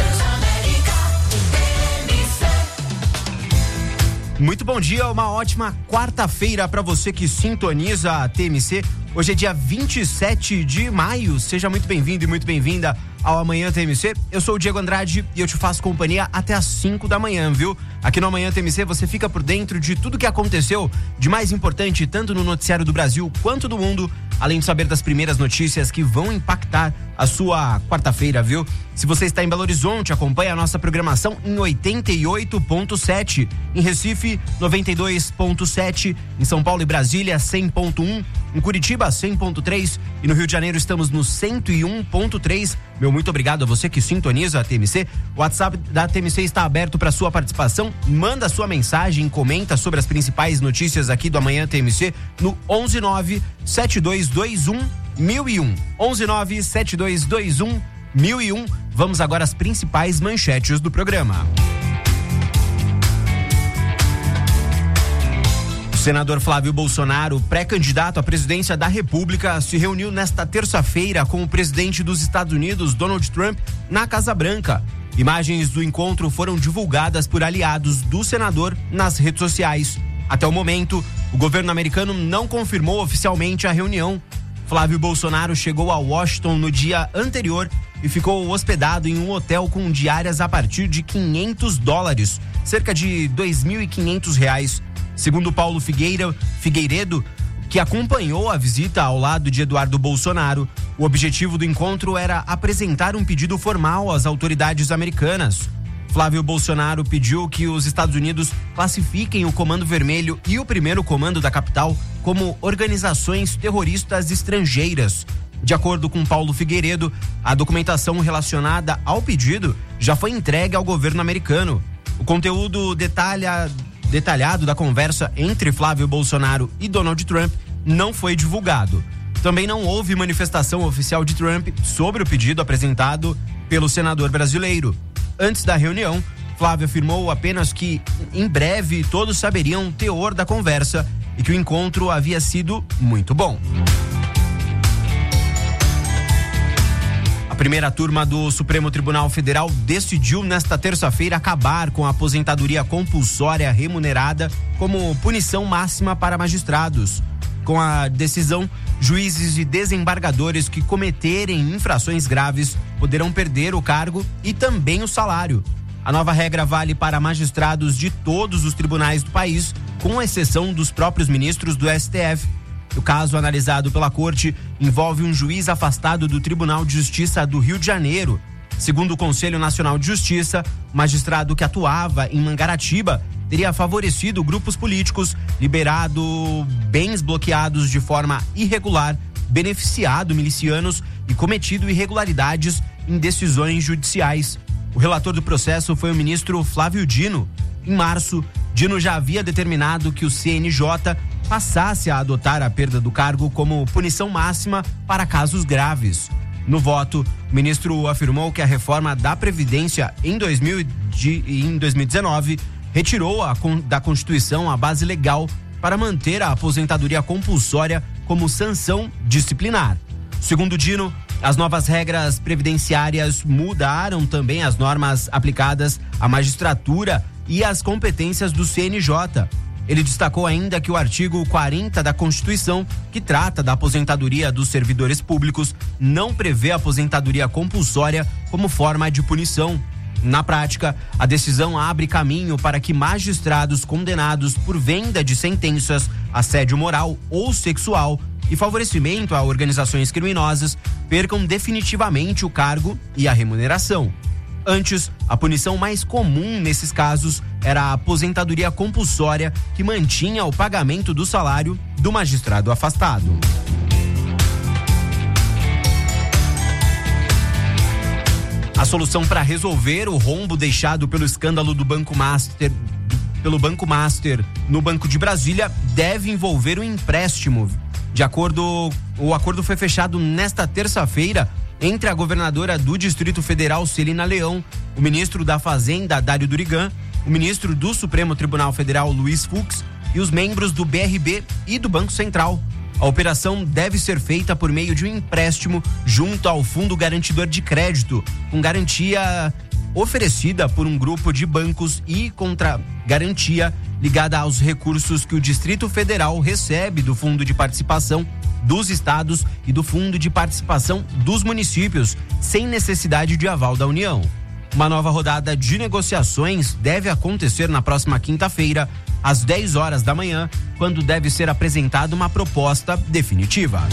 Muito bom dia, uma ótima quarta-feira para você que sintoniza a T M C. Hoje é dia vinte e sete de maio. Seja muito bem-vindo e muito bem-vinda ao Amanhã T M C. Eu sou o Diego Andrade e eu te faço companhia até às cinco da manhã, viu? Aqui no Amanhã T M C você fica por dentro de tudo que aconteceu de mais importante tanto no noticiário do Brasil quanto do mundo, além de saber das primeiras notícias que vão impactar a sua quarta-feira, viu? Se você está em Belo Horizonte, acompanhe a nossa programação em oitenta e oito ponto sete, em Recife noventa e dois ponto sete, em São Paulo e Brasília cem ponto um, em Curitiba cem ponto três e no Rio de Janeiro estamos no cento e um ponto três. Meu muito obrigado a você que sintoniza a T M C. O WhatsApp da T M C está aberto para sua participação. Manda sua mensagem, comenta sobre as principais notícias aqui do Amanhã T M C no onze nove sete dois dois um mil e um. onze nove sete dois dois um mil e um. Vamos agora às principais manchetes do programa. O senador Flávio Bolsonaro, pré-candidato à presidência da República, se reuniu nesta terça-feira com o presidente dos Estados Unidos, Donald Trump, na Casa Branca. Imagens do encontro foram divulgadas por aliados do senador nas redes sociais. Até o momento, o governo americano não confirmou oficialmente a reunião. Flávio Bolsonaro chegou a Washington no dia anterior e ficou hospedado em um hotel com diárias a partir de quinhentos dólares, cerca de dois mil e quinhentos reais. Segundo Paulo Figueira, Figueiredo, que acompanhou a visita ao lado de Eduardo Bolsonaro, o objetivo do encontro era apresentar um pedido formal às autoridades americanas. Flávio Bolsonaro pediu que os Estados Unidos classifiquem o Comando Vermelho e o Primeiro Comando da capital como organizações terroristas estrangeiras. De acordo com Paulo Figueiredo, a documentação relacionada ao pedido já foi entregue ao governo americano. O conteúdo detalha, detalhado da conversa entre Flávio Bolsonaro e Donald Trump não foi divulgado. Também não houve manifestação oficial de Trump sobre o pedido apresentado pelo senador brasileiro. Antes da reunião, Flávio afirmou apenas que, em breve, todos saberiam o teor da conversa e que o encontro havia sido muito bom. A primeira turma do Supremo Tribunal Federal decidiu nesta terça-feira acabar com a aposentadoria compulsória remunerada como punição máxima para magistrados. Com a decisão, juízes e desembargadores que cometerem infrações graves poderão perder o cargo e também o salário. A nova regra vale para magistrados de todos os tribunais do país, com exceção dos próprios ministros do S T F. O caso analisado pela corte envolve um juiz afastado do Tribunal de Justiça do Rio de Janeiro. Segundo o Conselho Nacional de Justiça, o magistrado que atuava em Mangaratiba teria favorecido grupos políticos, liberado bens bloqueados de forma irregular, beneficiado milicianos e cometido irregularidades em decisões judiciais. O relator do processo foi o ministro Flávio Dino. Em março, Dino já havia determinado que o C N J passasse a adotar a perda do cargo como punição máxima para casos graves. No voto, o ministro afirmou que a reforma da Previdência em, dois mil e, em dois mil e dezenove retirou a, da Constituição a base legal para manter a aposentadoria compulsória como sanção disciplinar. Segundo Dino, as novas regras previdenciárias mudaram também as normas aplicadas à magistratura e às competências do C N J. Ele destacou ainda que o artigo quarenta da Constituição, que trata da aposentadoria dos servidores públicos, não prevê aposentadoria compulsória como forma de punição. Na prática, a decisão abre caminho para que magistrados condenados por venda de sentenças, assédio moral ou sexual e favorecimento a organizações criminosas percam definitivamente o cargo e a remuneração. Antes, a punição mais comum nesses casos era a aposentadoria compulsória, que mantinha o pagamento do salário do magistrado afastado. A solução para resolver o rombo deixado pelo escândalo do Banco Master, pelo Banco Master no Banco de Brasília deve envolver um empréstimo. De acordo, o acordo foi fechado nesta terça-feira entre a governadora do Distrito Federal, Celina Leão, o ministro da Fazenda, Dário Durigan, o ministro do Supremo Tribunal Federal, Luiz Fux, e os membros do B R B e do Banco Central. A operação deve ser feita por meio de um empréstimo junto ao Fundo Garantidor de Crédito, com garantia oferecida por um grupo de bancos e contra garantia ligada aos recursos que o Distrito Federal recebe do Fundo de Participação dos estados e do Fundo de Participação dos municípios, sem necessidade de aval da União. Uma nova rodada de negociações deve acontecer na próxima quinta-feira, às dez horas da manhã, quando deve ser apresentada uma proposta definitiva.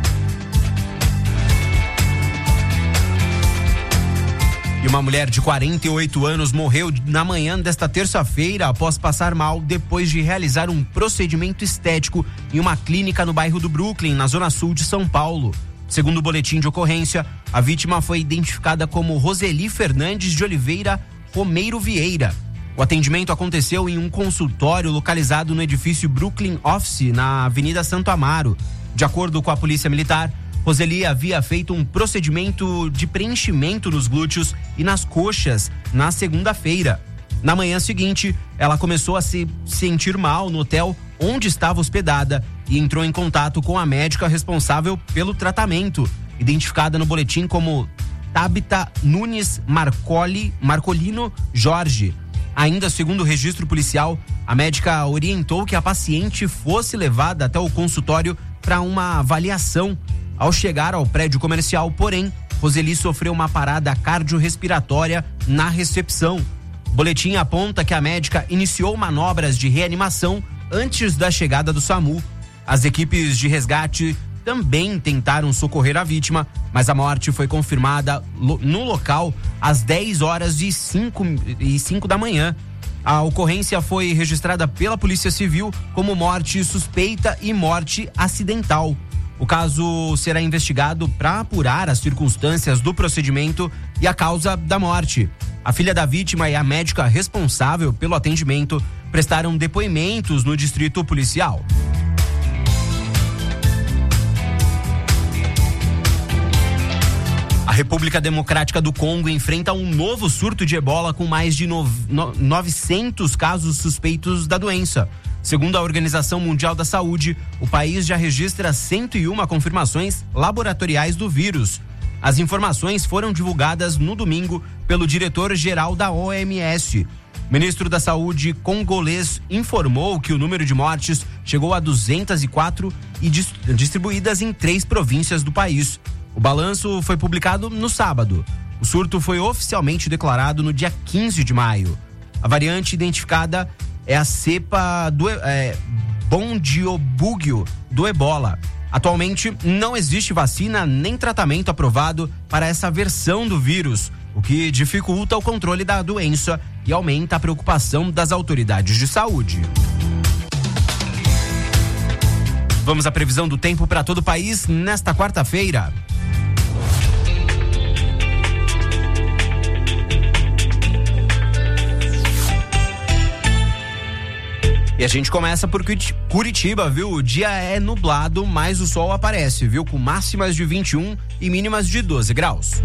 E uma mulher de quarenta e oito anos morreu na manhã desta terça-feira após passar mal depois de realizar um procedimento estético em uma clínica no bairro do Brooklyn, na zona sul de São Paulo. Segundo o boletim de ocorrência, a vítima foi identificada como Roseli Fernandes de Oliveira Romeiro Vieira. O atendimento aconteceu em um consultório localizado no edifício Brooklyn Office, na Avenida Santo Amaro. De acordo com a Polícia Militar, Roseli havia feito um procedimento de preenchimento nos glúteos e nas coxas na segunda-feira. Na manhã seguinte, ela começou a se sentir mal no hotel onde estava hospedada e entrou em contato com a médica responsável pelo tratamento, identificada no boletim como Tabita Nunes Marcoli, Marcolino Jorge. Ainda segundo o registro policial, a médica orientou que a paciente fosse levada até o consultório para uma avaliação. Ao chegar ao prédio comercial, porém, Roseli sofreu uma parada cardiorrespiratória na recepção. O boletim aponta que a médica iniciou manobras de reanimação antes da chegada do SAMU. As equipes de resgate também tentaram socorrer a vítima, mas a morte foi confirmada no local às dez horas e cinco da manhã. A ocorrência foi registrada pela Polícia Civil como morte suspeita e morte acidental. O caso será investigado para apurar as circunstâncias do procedimento e a causa da morte. A filha da vítima e a médica responsável pelo atendimento prestaram depoimentos no distrito policial. A República Democrática do Congo enfrenta um novo surto de ebola com mais de novecentos casos suspeitos da doença. Segundo a Organização Mundial da Saúde, o país já registra cento e uma confirmações laboratoriais do vírus. As informações foram divulgadas no domingo pelo diretor-geral da O M S. O ministro da Saúde congolês informou que o número de mortes chegou a duzentas e quatro e distribuídas em três províncias do país. O balanço foi publicado no sábado. O surto foi oficialmente declarado no dia quinze de maio. A variante identificada é a cepa do é, Bundibugyo do ebola. Atualmente, não existe vacina nem tratamento aprovado para essa versão do vírus, o que dificulta o controle da doença e aumenta a preocupação das autoridades de saúde. Vamos à previsão do tempo para todo o país nesta quarta-feira. E a gente começa por Curitiba, viu? O dia é nublado, mas o sol aparece, viu? Com máximas de vinte e um e mínimas de doze graus.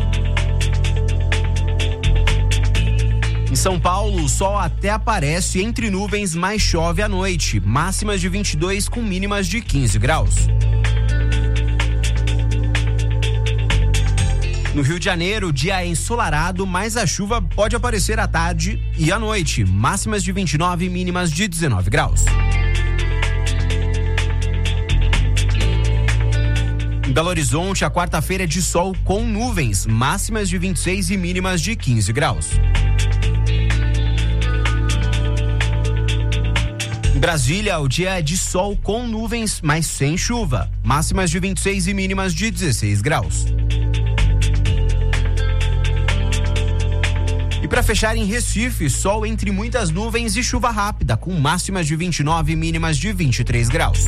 Em São Paulo, o sol até aparece entre nuvens, mas chove à noite. Máximas de vinte e dois com mínimas de quinze graus. No Rio de Janeiro, o dia é ensolarado, mas a chuva pode aparecer à tarde e à noite. Máximas de vinte e nove e mínimas de dezenove graus. Em Belo Horizonte, a quarta-feira é de sol com nuvens. Máximas de vinte e seis e mínimas de quinze graus. Em Brasília, o dia é de sol com nuvens, mas sem chuva. Máximas de vinte e seis e mínimas de dezesseis graus. E para fechar, em Recife, sol entre muitas nuvens e chuva rápida, com máximas de vinte e nove e mínimas de vinte e três graus.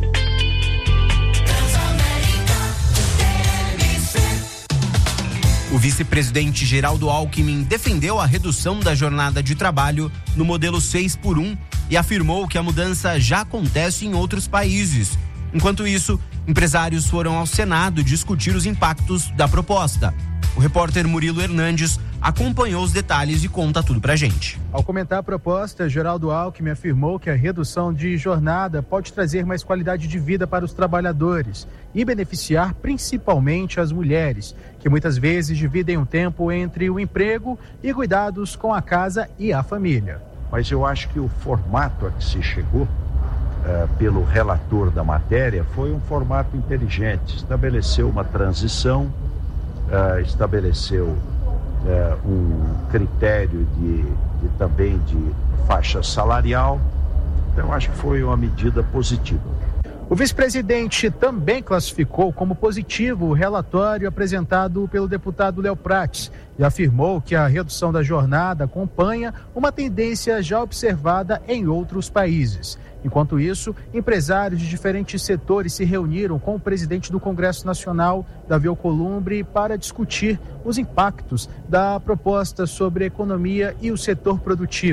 O vice-presidente Geraldo Alckmin defendeu a redução da jornada de trabalho no modelo seis por um e afirmou que a mudança já acontece em outros países. Enquanto isso, empresários foram ao Senado discutir os impactos da proposta. O repórter Murilo Hernandes acompanhou os detalhes e conta tudo pra gente. Ao comentar a proposta, Geraldo Alckmin afirmou que a redução de jornada pode trazer mais qualidade de vida para os trabalhadores e beneficiar principalmente as mulheres, que muitas vezes dividem o tempo entre o emprego e cuidados com a casa e a família. Mas eu acho que o formato a que se chegou uh, pelo relator da matéria foi um formato inteligente, estabeleceu uma transição, uh, estabeleceu Uh, um critério de, de também de faixa salarial. Então acho que foi uma medida positiva. O vice-presidente também classificou como positivo o relatório apresentado pelo deputado Léo Prates e afirmou que a redução da jornada acompanha uma tendência já observada em outros países. Enquanto isso, empresários de diferentes setores se reuniram com o presidente do Congresso Nacional, Davi Alcolumbre, para discutir os impactos da proposta sobre a economia e o setor produtivo.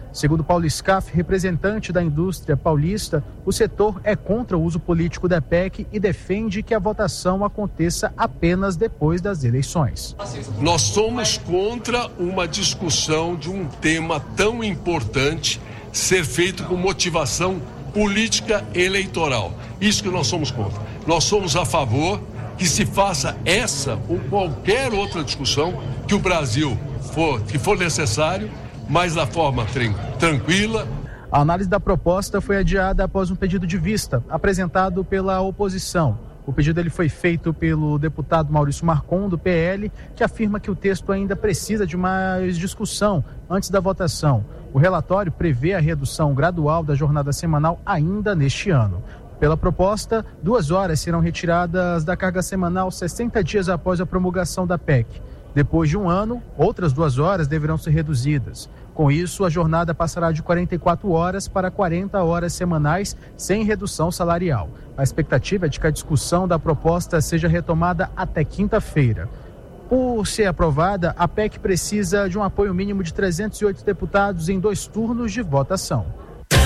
Segundo Paulo Scaff, representante da indústria paulista, o setor é contra o uso político da P E C e defende que a votação aconteça apenas depois das eleições. Nós somos contra uma discussão de um tema tão importante ser feito com motivação política eleitoral. Isso que nós somos contra. Nós somos a favor que se faça essa ou qualquer outra discussão que o Brasil for, que for necessário, mas da forma tranquila. A análise da proposta foi adiada após um pedido de vista apresentado pela oposição. O pedido ele foi feito pelo deputado Maurício Marcon, do P L, que afirma que o texto ainda precisa de mais discussão antes da votação. O relatório prevê a redução gradual da jornada semanal ainda neste ano. Pela proposta, duas horas serão retiradas da carga semanal sessenta dias após a promulgação da P E C. Depois de um ano, outras duas horas deverão ser reduzidas. Com isso, a jornada passará de quarenta e quatro horas para quarenta horas semanais, sem redução salarial. A expectativa é de que a discussão da proposta seja retomada até quinta-feira. Por ser aprovada, a P E C precisa de um apoio mínimo de trezentos e oito deputados em dois turnos de votação.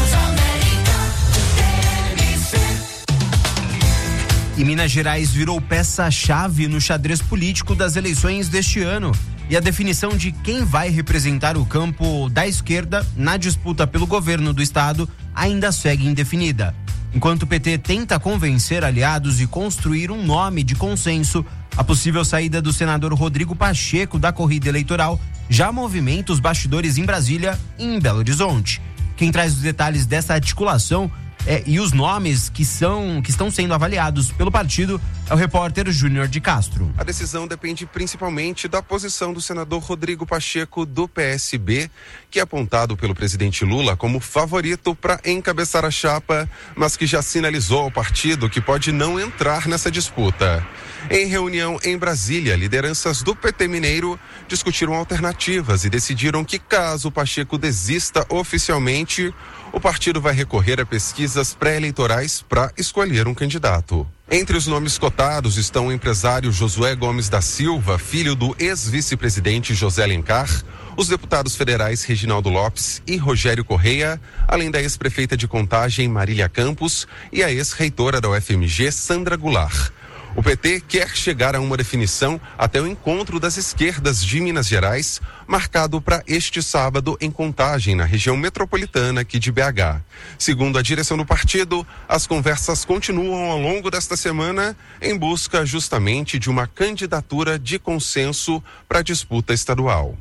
E Minas Gerais virou peça-chave no xadrez político das eleições deste ano. E a definição de quem vai representar o campo da esquerda na disputa pelo governo do estado ainda segue indefinida. Enquanto o P T tenta convencer aliados e construir um nome de consenso, a possível saída do senador Rodrigo Pacheco da corrida eleitoral já movimenta os bastidores em Brasília e em Belo Horizonte. Quem traz os detalhes dessa articulação É, e os nomes que, são, que estão sendo avaliados pelo partido é o repórter Júnior de Castro. A decisão depende principalmente da posição do senador Rodrigo Pacheco do P S B, que é apontado pelo presidente Lula como favorito para encabeçar a chapa, mas que já sinalizou ao partido que pode não entrar nessa disputa. Em reunião em Brasília, lideranças do P T mineiro discutiram alternativas e decidiram que, caso o Pacheco desista oficialmente, o partido vai recorrer a pesquisas pré-eleitorais para escolher um candidato. Entre os nomes cotados estão o empresário Josué Gomes da Silva, filho do ex-vice-presidente José Alencar, os deputados federais Reginaldo Lopes e Rogério Correia, além da ex-prefeita de Contagem Marília Campos e a ex-reitora da U F M G Sandra Goulart. O P T quer chegar a uma definição até o encontro das esquerdas de Minas Gerais, marcado para este sábado em Contagem, na região metropolitana aqui de B H. Segundo a direção do partido, as conversas continuam ao longo desta semana em busca justamente de uma candidatura de consenso para a disputa estadual.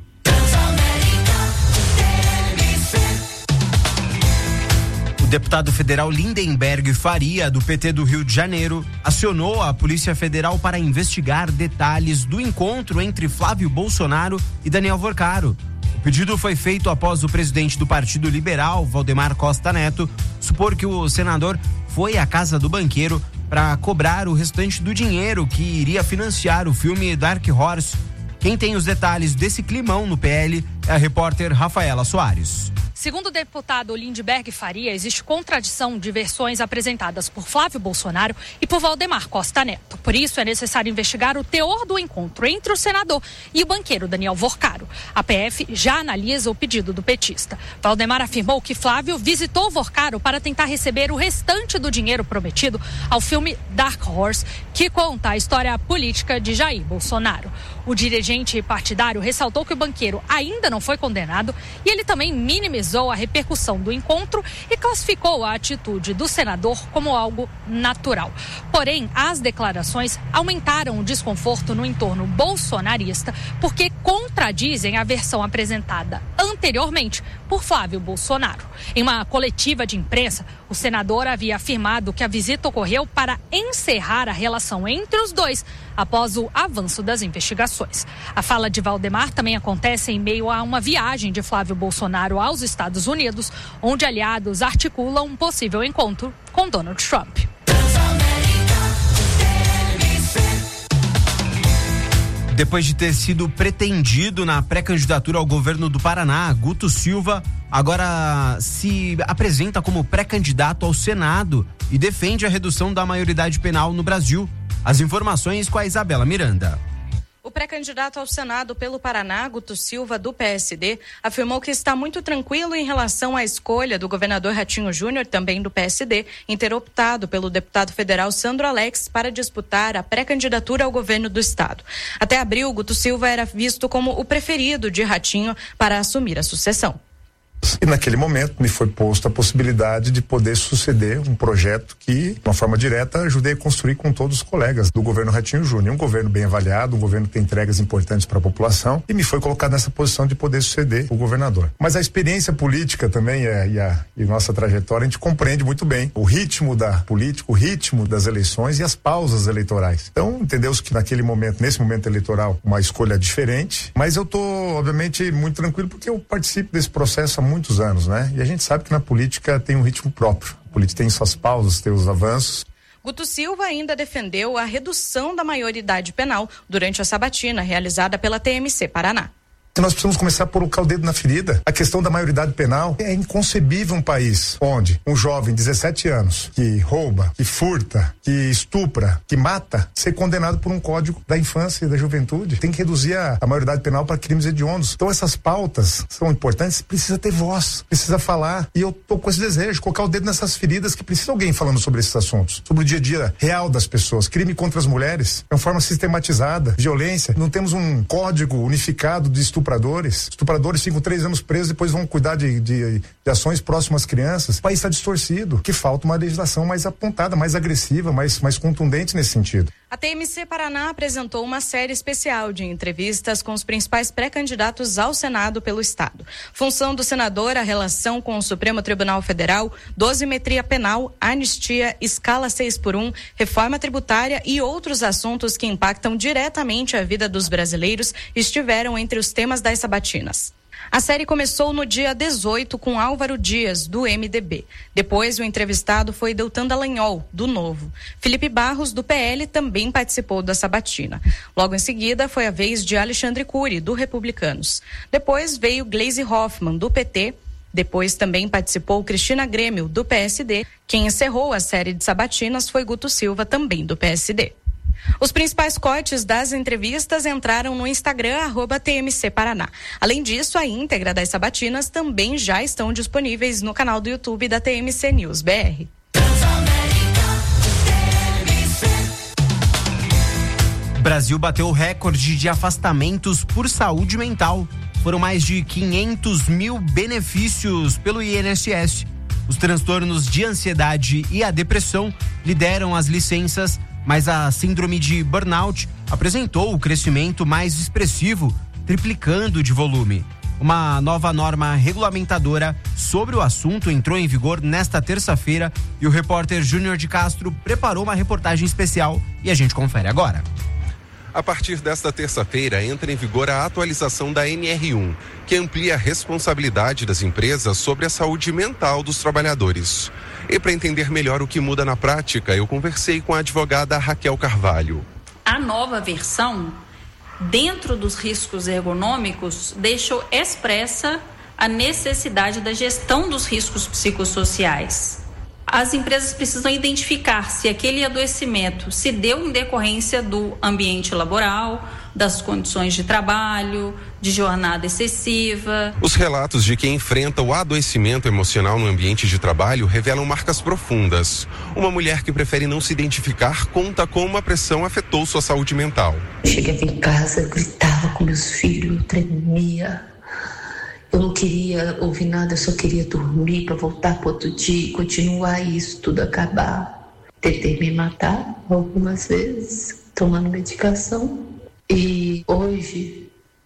O deputado federal Lindenberg Faria, do P T do Rio de Janeiro, acionou a Polícia Federal para investigar detalhes do encontro entre Flávio Bolsonaro e Daniel Vorcaro. O pedido foi feito após o presidente do Partido Liberal, Valdemar Costa Neto, supor que o senador foi à casa do banqueiro para cobrar o restante do dinheiro que iria financiar o filme Dark Horse. Quem tem os detalhes desse climão no P L é a repórter Rafaela Soares. Segundo o deputado Lindenberg Faria, existe contradição de versões apresentadas por Flávio Bolsonaro e por Valdemar Costa Neto. Por isso, é necessário investigar o teor do encontro entre o senador e o banqueiro Daniel Vorcaro. A P F já analisa o pedido do petista. Valdemar afirmou que Flávio visitou Vorcaro para tentar receber o restante do dinheiro prometido ao filme Dark Horse, que conta a história política de Jair Bolsonaro. O dirigente partidário ressaltou que o banqueiro ainda não foi condenado e ele também minimizou a repercussão do encontro e classificou a atitude do senador como algo natural. Porém, as declarações aumentaram o desconforto no entorno bolsonarista porque contradizem a versão apresentada anteriormente por Flávio Bolsonaro. Em uma coletiva de imprensa, o senador havia afirmado que a visita ocorreu para encerrar a relação entre os dois após o avanço das investigações. A fala de Valdemar também acontece em meio a uma viagem de Flávio Bolsonaro aos Estados Unidos, onde aliados articulam um possível encontro com Donald Trump. Depois de ter sido pretendido na pré-candidatura ao governo do Paraná, Guto Silva agora se apresenta como pré-candidato ao Senado e defende a redução da maioridade penal no Brasil. As informações com a Isabela Miranda. O pré-candidato ao Senado pelo Paraná, Guto Silva, do P S D, afirmou que está muito tranquilo em relação à escolha do governador Ratinho Júnior, também do P S D, em ter optado pelo deputado federal Sandro Alex para disputar a pré-candidatura ao governo do estado. Até abril, Guto Silva era visto como o preferido de Ratinho para assumir a sucessão. E naquele momento me foi posta a possibilidade de poder suceder um projeto que, de uma forma direta, ajudei a construir com todos os colegas do governo Ratinho Júnior. Um governo bem avaliado, um governo que tem entregas importantes para a população, e me foi colocado nessa posição de poder suceder o governador. Mas a experiência política também é, e, a, e nossa trajetória, a gente compreende muito bem o ritmo da política, o ritmo das eleições e as pausas eleitorais. Então, entendeu que naquele momento, nesse momento eleitoral, uma escolha diferente, mas eu tô, obviamente, muito tranquilo porque eu participo desse processo há muitos anos, né? E a gente sabe que na política tem um ritmo próprio. A política tem suas pausas, tem os avanços. Guto Silva ainda defendeu a redução da maioridade penal durante a sabatina realizada pela T M C Paraná. Nós precisamos começar a colocar o dedo na ferida. A questão da maioridade penal é inconcebível um país onde um jovem de dezessete anos que rouba, que furta, que estupra, que mata, ser condenado por um código da infância e da juventude. Tem que reduzir a, a maioridade penal para crimes hediondos. Então essas pautas são importantes, precisa ter voz, precisa falar. E eu tô com esse desejo, colocar o dedo nessas feridas que precisa alguém falando sobre esses assuntos, sobre o dia a dia real das pessoas. Crime contra as mulheres é uma forma sistematizada, violência. Não temos um código unificado de estupro. Estupradores, estupradores ficam três anos presos e depois vão cuidar de, de, de ações próximas às crianças. O país está distorcido, que falta uma legislação mais apontada, mais agressiva, mais, mais contundente nesse sentido. A T M C Paraná apresentou uma série especial de entrevistas com os principais pré-candidatos ao Senado pelo estado. Função do senador, a relação com o Supremo Tribunal Federal, dosimetria penal, anistia, escala seis por um, reforma tributária e outros assuntos que impactam diretamente a vida dos brasileiros estiveram entre os temas das sabatinas. A série começou no dia dezoito com Álvaro Dias, do M D B. Depois, o entrevistado foi Deltan Dallagnol, do Novo. Felipe Barros, do P L, também participou da sabatina. Logo em seguida, foi a vez de Alexandre Cury, do Republicanos. Depois veio Gleisi Hoffmann, do P T. Depois também participou Cristina Grêmio, do P S D. Quem encerrou a série de sabatinas foi Guto Silva, também do P S D. Os principais cortes das entrevistas entraram no Instagram, arroba T M C Paraná. Além disso, a íntegra das sabatinas também já estão disponíveis no canal do YouTube da T M C News B R. Brasil bateu o recorde de afastamentos por saúde mental. Foram mais de quinhentos mil benefícios pelo I N S S. Os transtornos de ansiedade e a depressão lideram as licenças, mas a síndrome de burnout apresentou o crescimento mais expressivo, triplicando de volume. Uma nova norma regulamentadora sobre o assunto entrou em vigor nesta terça-feira e o repórter Júnior de Castro preparou uma reportagem especial e a gente confere agora. A partir desta terça-feira, entra em vigor a atualização da N R um, que amplia a responsabilidade das empresas sobre a saúde mental dos trabalhadores. E para entender melhor o que muda na prática, eu conversei com a advogada Raquel Carvalho. A nova versão, dentro dos riscos ergonômicos, deixou expressa a necessidade da gestão dos riscos psicossociais. As empresas precisam identificar se aquele adoecimento se deu em decorrência do ambiente laboral, das condições de trabalho, de jornada excessiva. Os relatos de quem enfrenta o adoecimento emocional no ambiente de trabalho revelam marcas profundas. Uma mulher que prefere não se identificar conta como a pressão afetou sua saúde mental. Eu chegava em casa, eu gritava com meus filhos, eu tremia. Eu não queria ouvir nada, eu só queria dormir para voltar para outro dia e continuar isso tudo acabar. Tentei me matar algumas vezes, tomando medicação. E hoje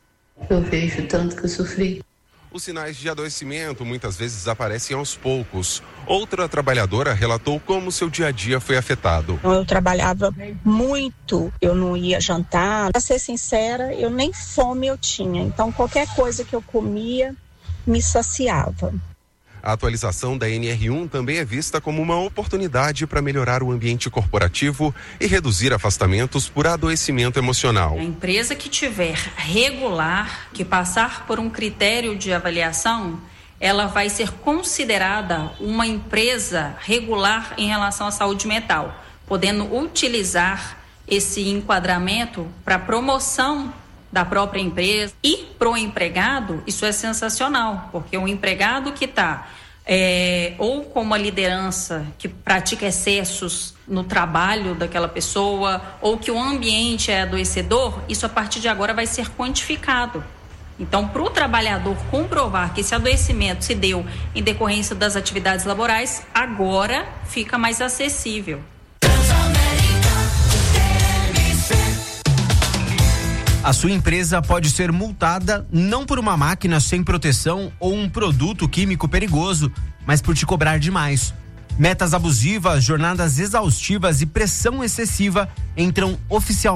eu vejo tanto que eu sofri. Os sinais de adoecimento muitas vezes aparecem aos poucos. Outra trabalhadora relatou como seu dia a dia foi afetado. Eu trabalhava muito, eu não ia jantar. Para ser sincera, eu nem fome eu tinha. Então qualquer coisa que eu comia me saciava. A atualização da N R um também é vista como uma oportunidade para melhorar o ambiente corporativo e reduzir afastamentos por adoecimento emocional. A empresa que tiver regular, que passar por um critério de avaliação, ela vai ser considerada uma empresa regular em relação à saúde mental, podendo utilizar esse enquadramento para promoção da própria empresa e pro empregado, isso é sensacional, porque o empregado que está é, ou com uma liderança que pratica excessos no trabalho daquela pessoa, ou que o ambiente é adoecedor, isso a partir de agora vai ser quantificado. Então, para o trabalhador comprovar que esse adoecimento se deu em decorrência das atividades laborais, agora fica mais acessível. A sua empresa pode ser multada não por uma máquina sem proteção ou um produto químico perigoso, mas por te cobrar demais. Metas abusivas, jornadas exaustivas e pressão excessiva entram oficialmente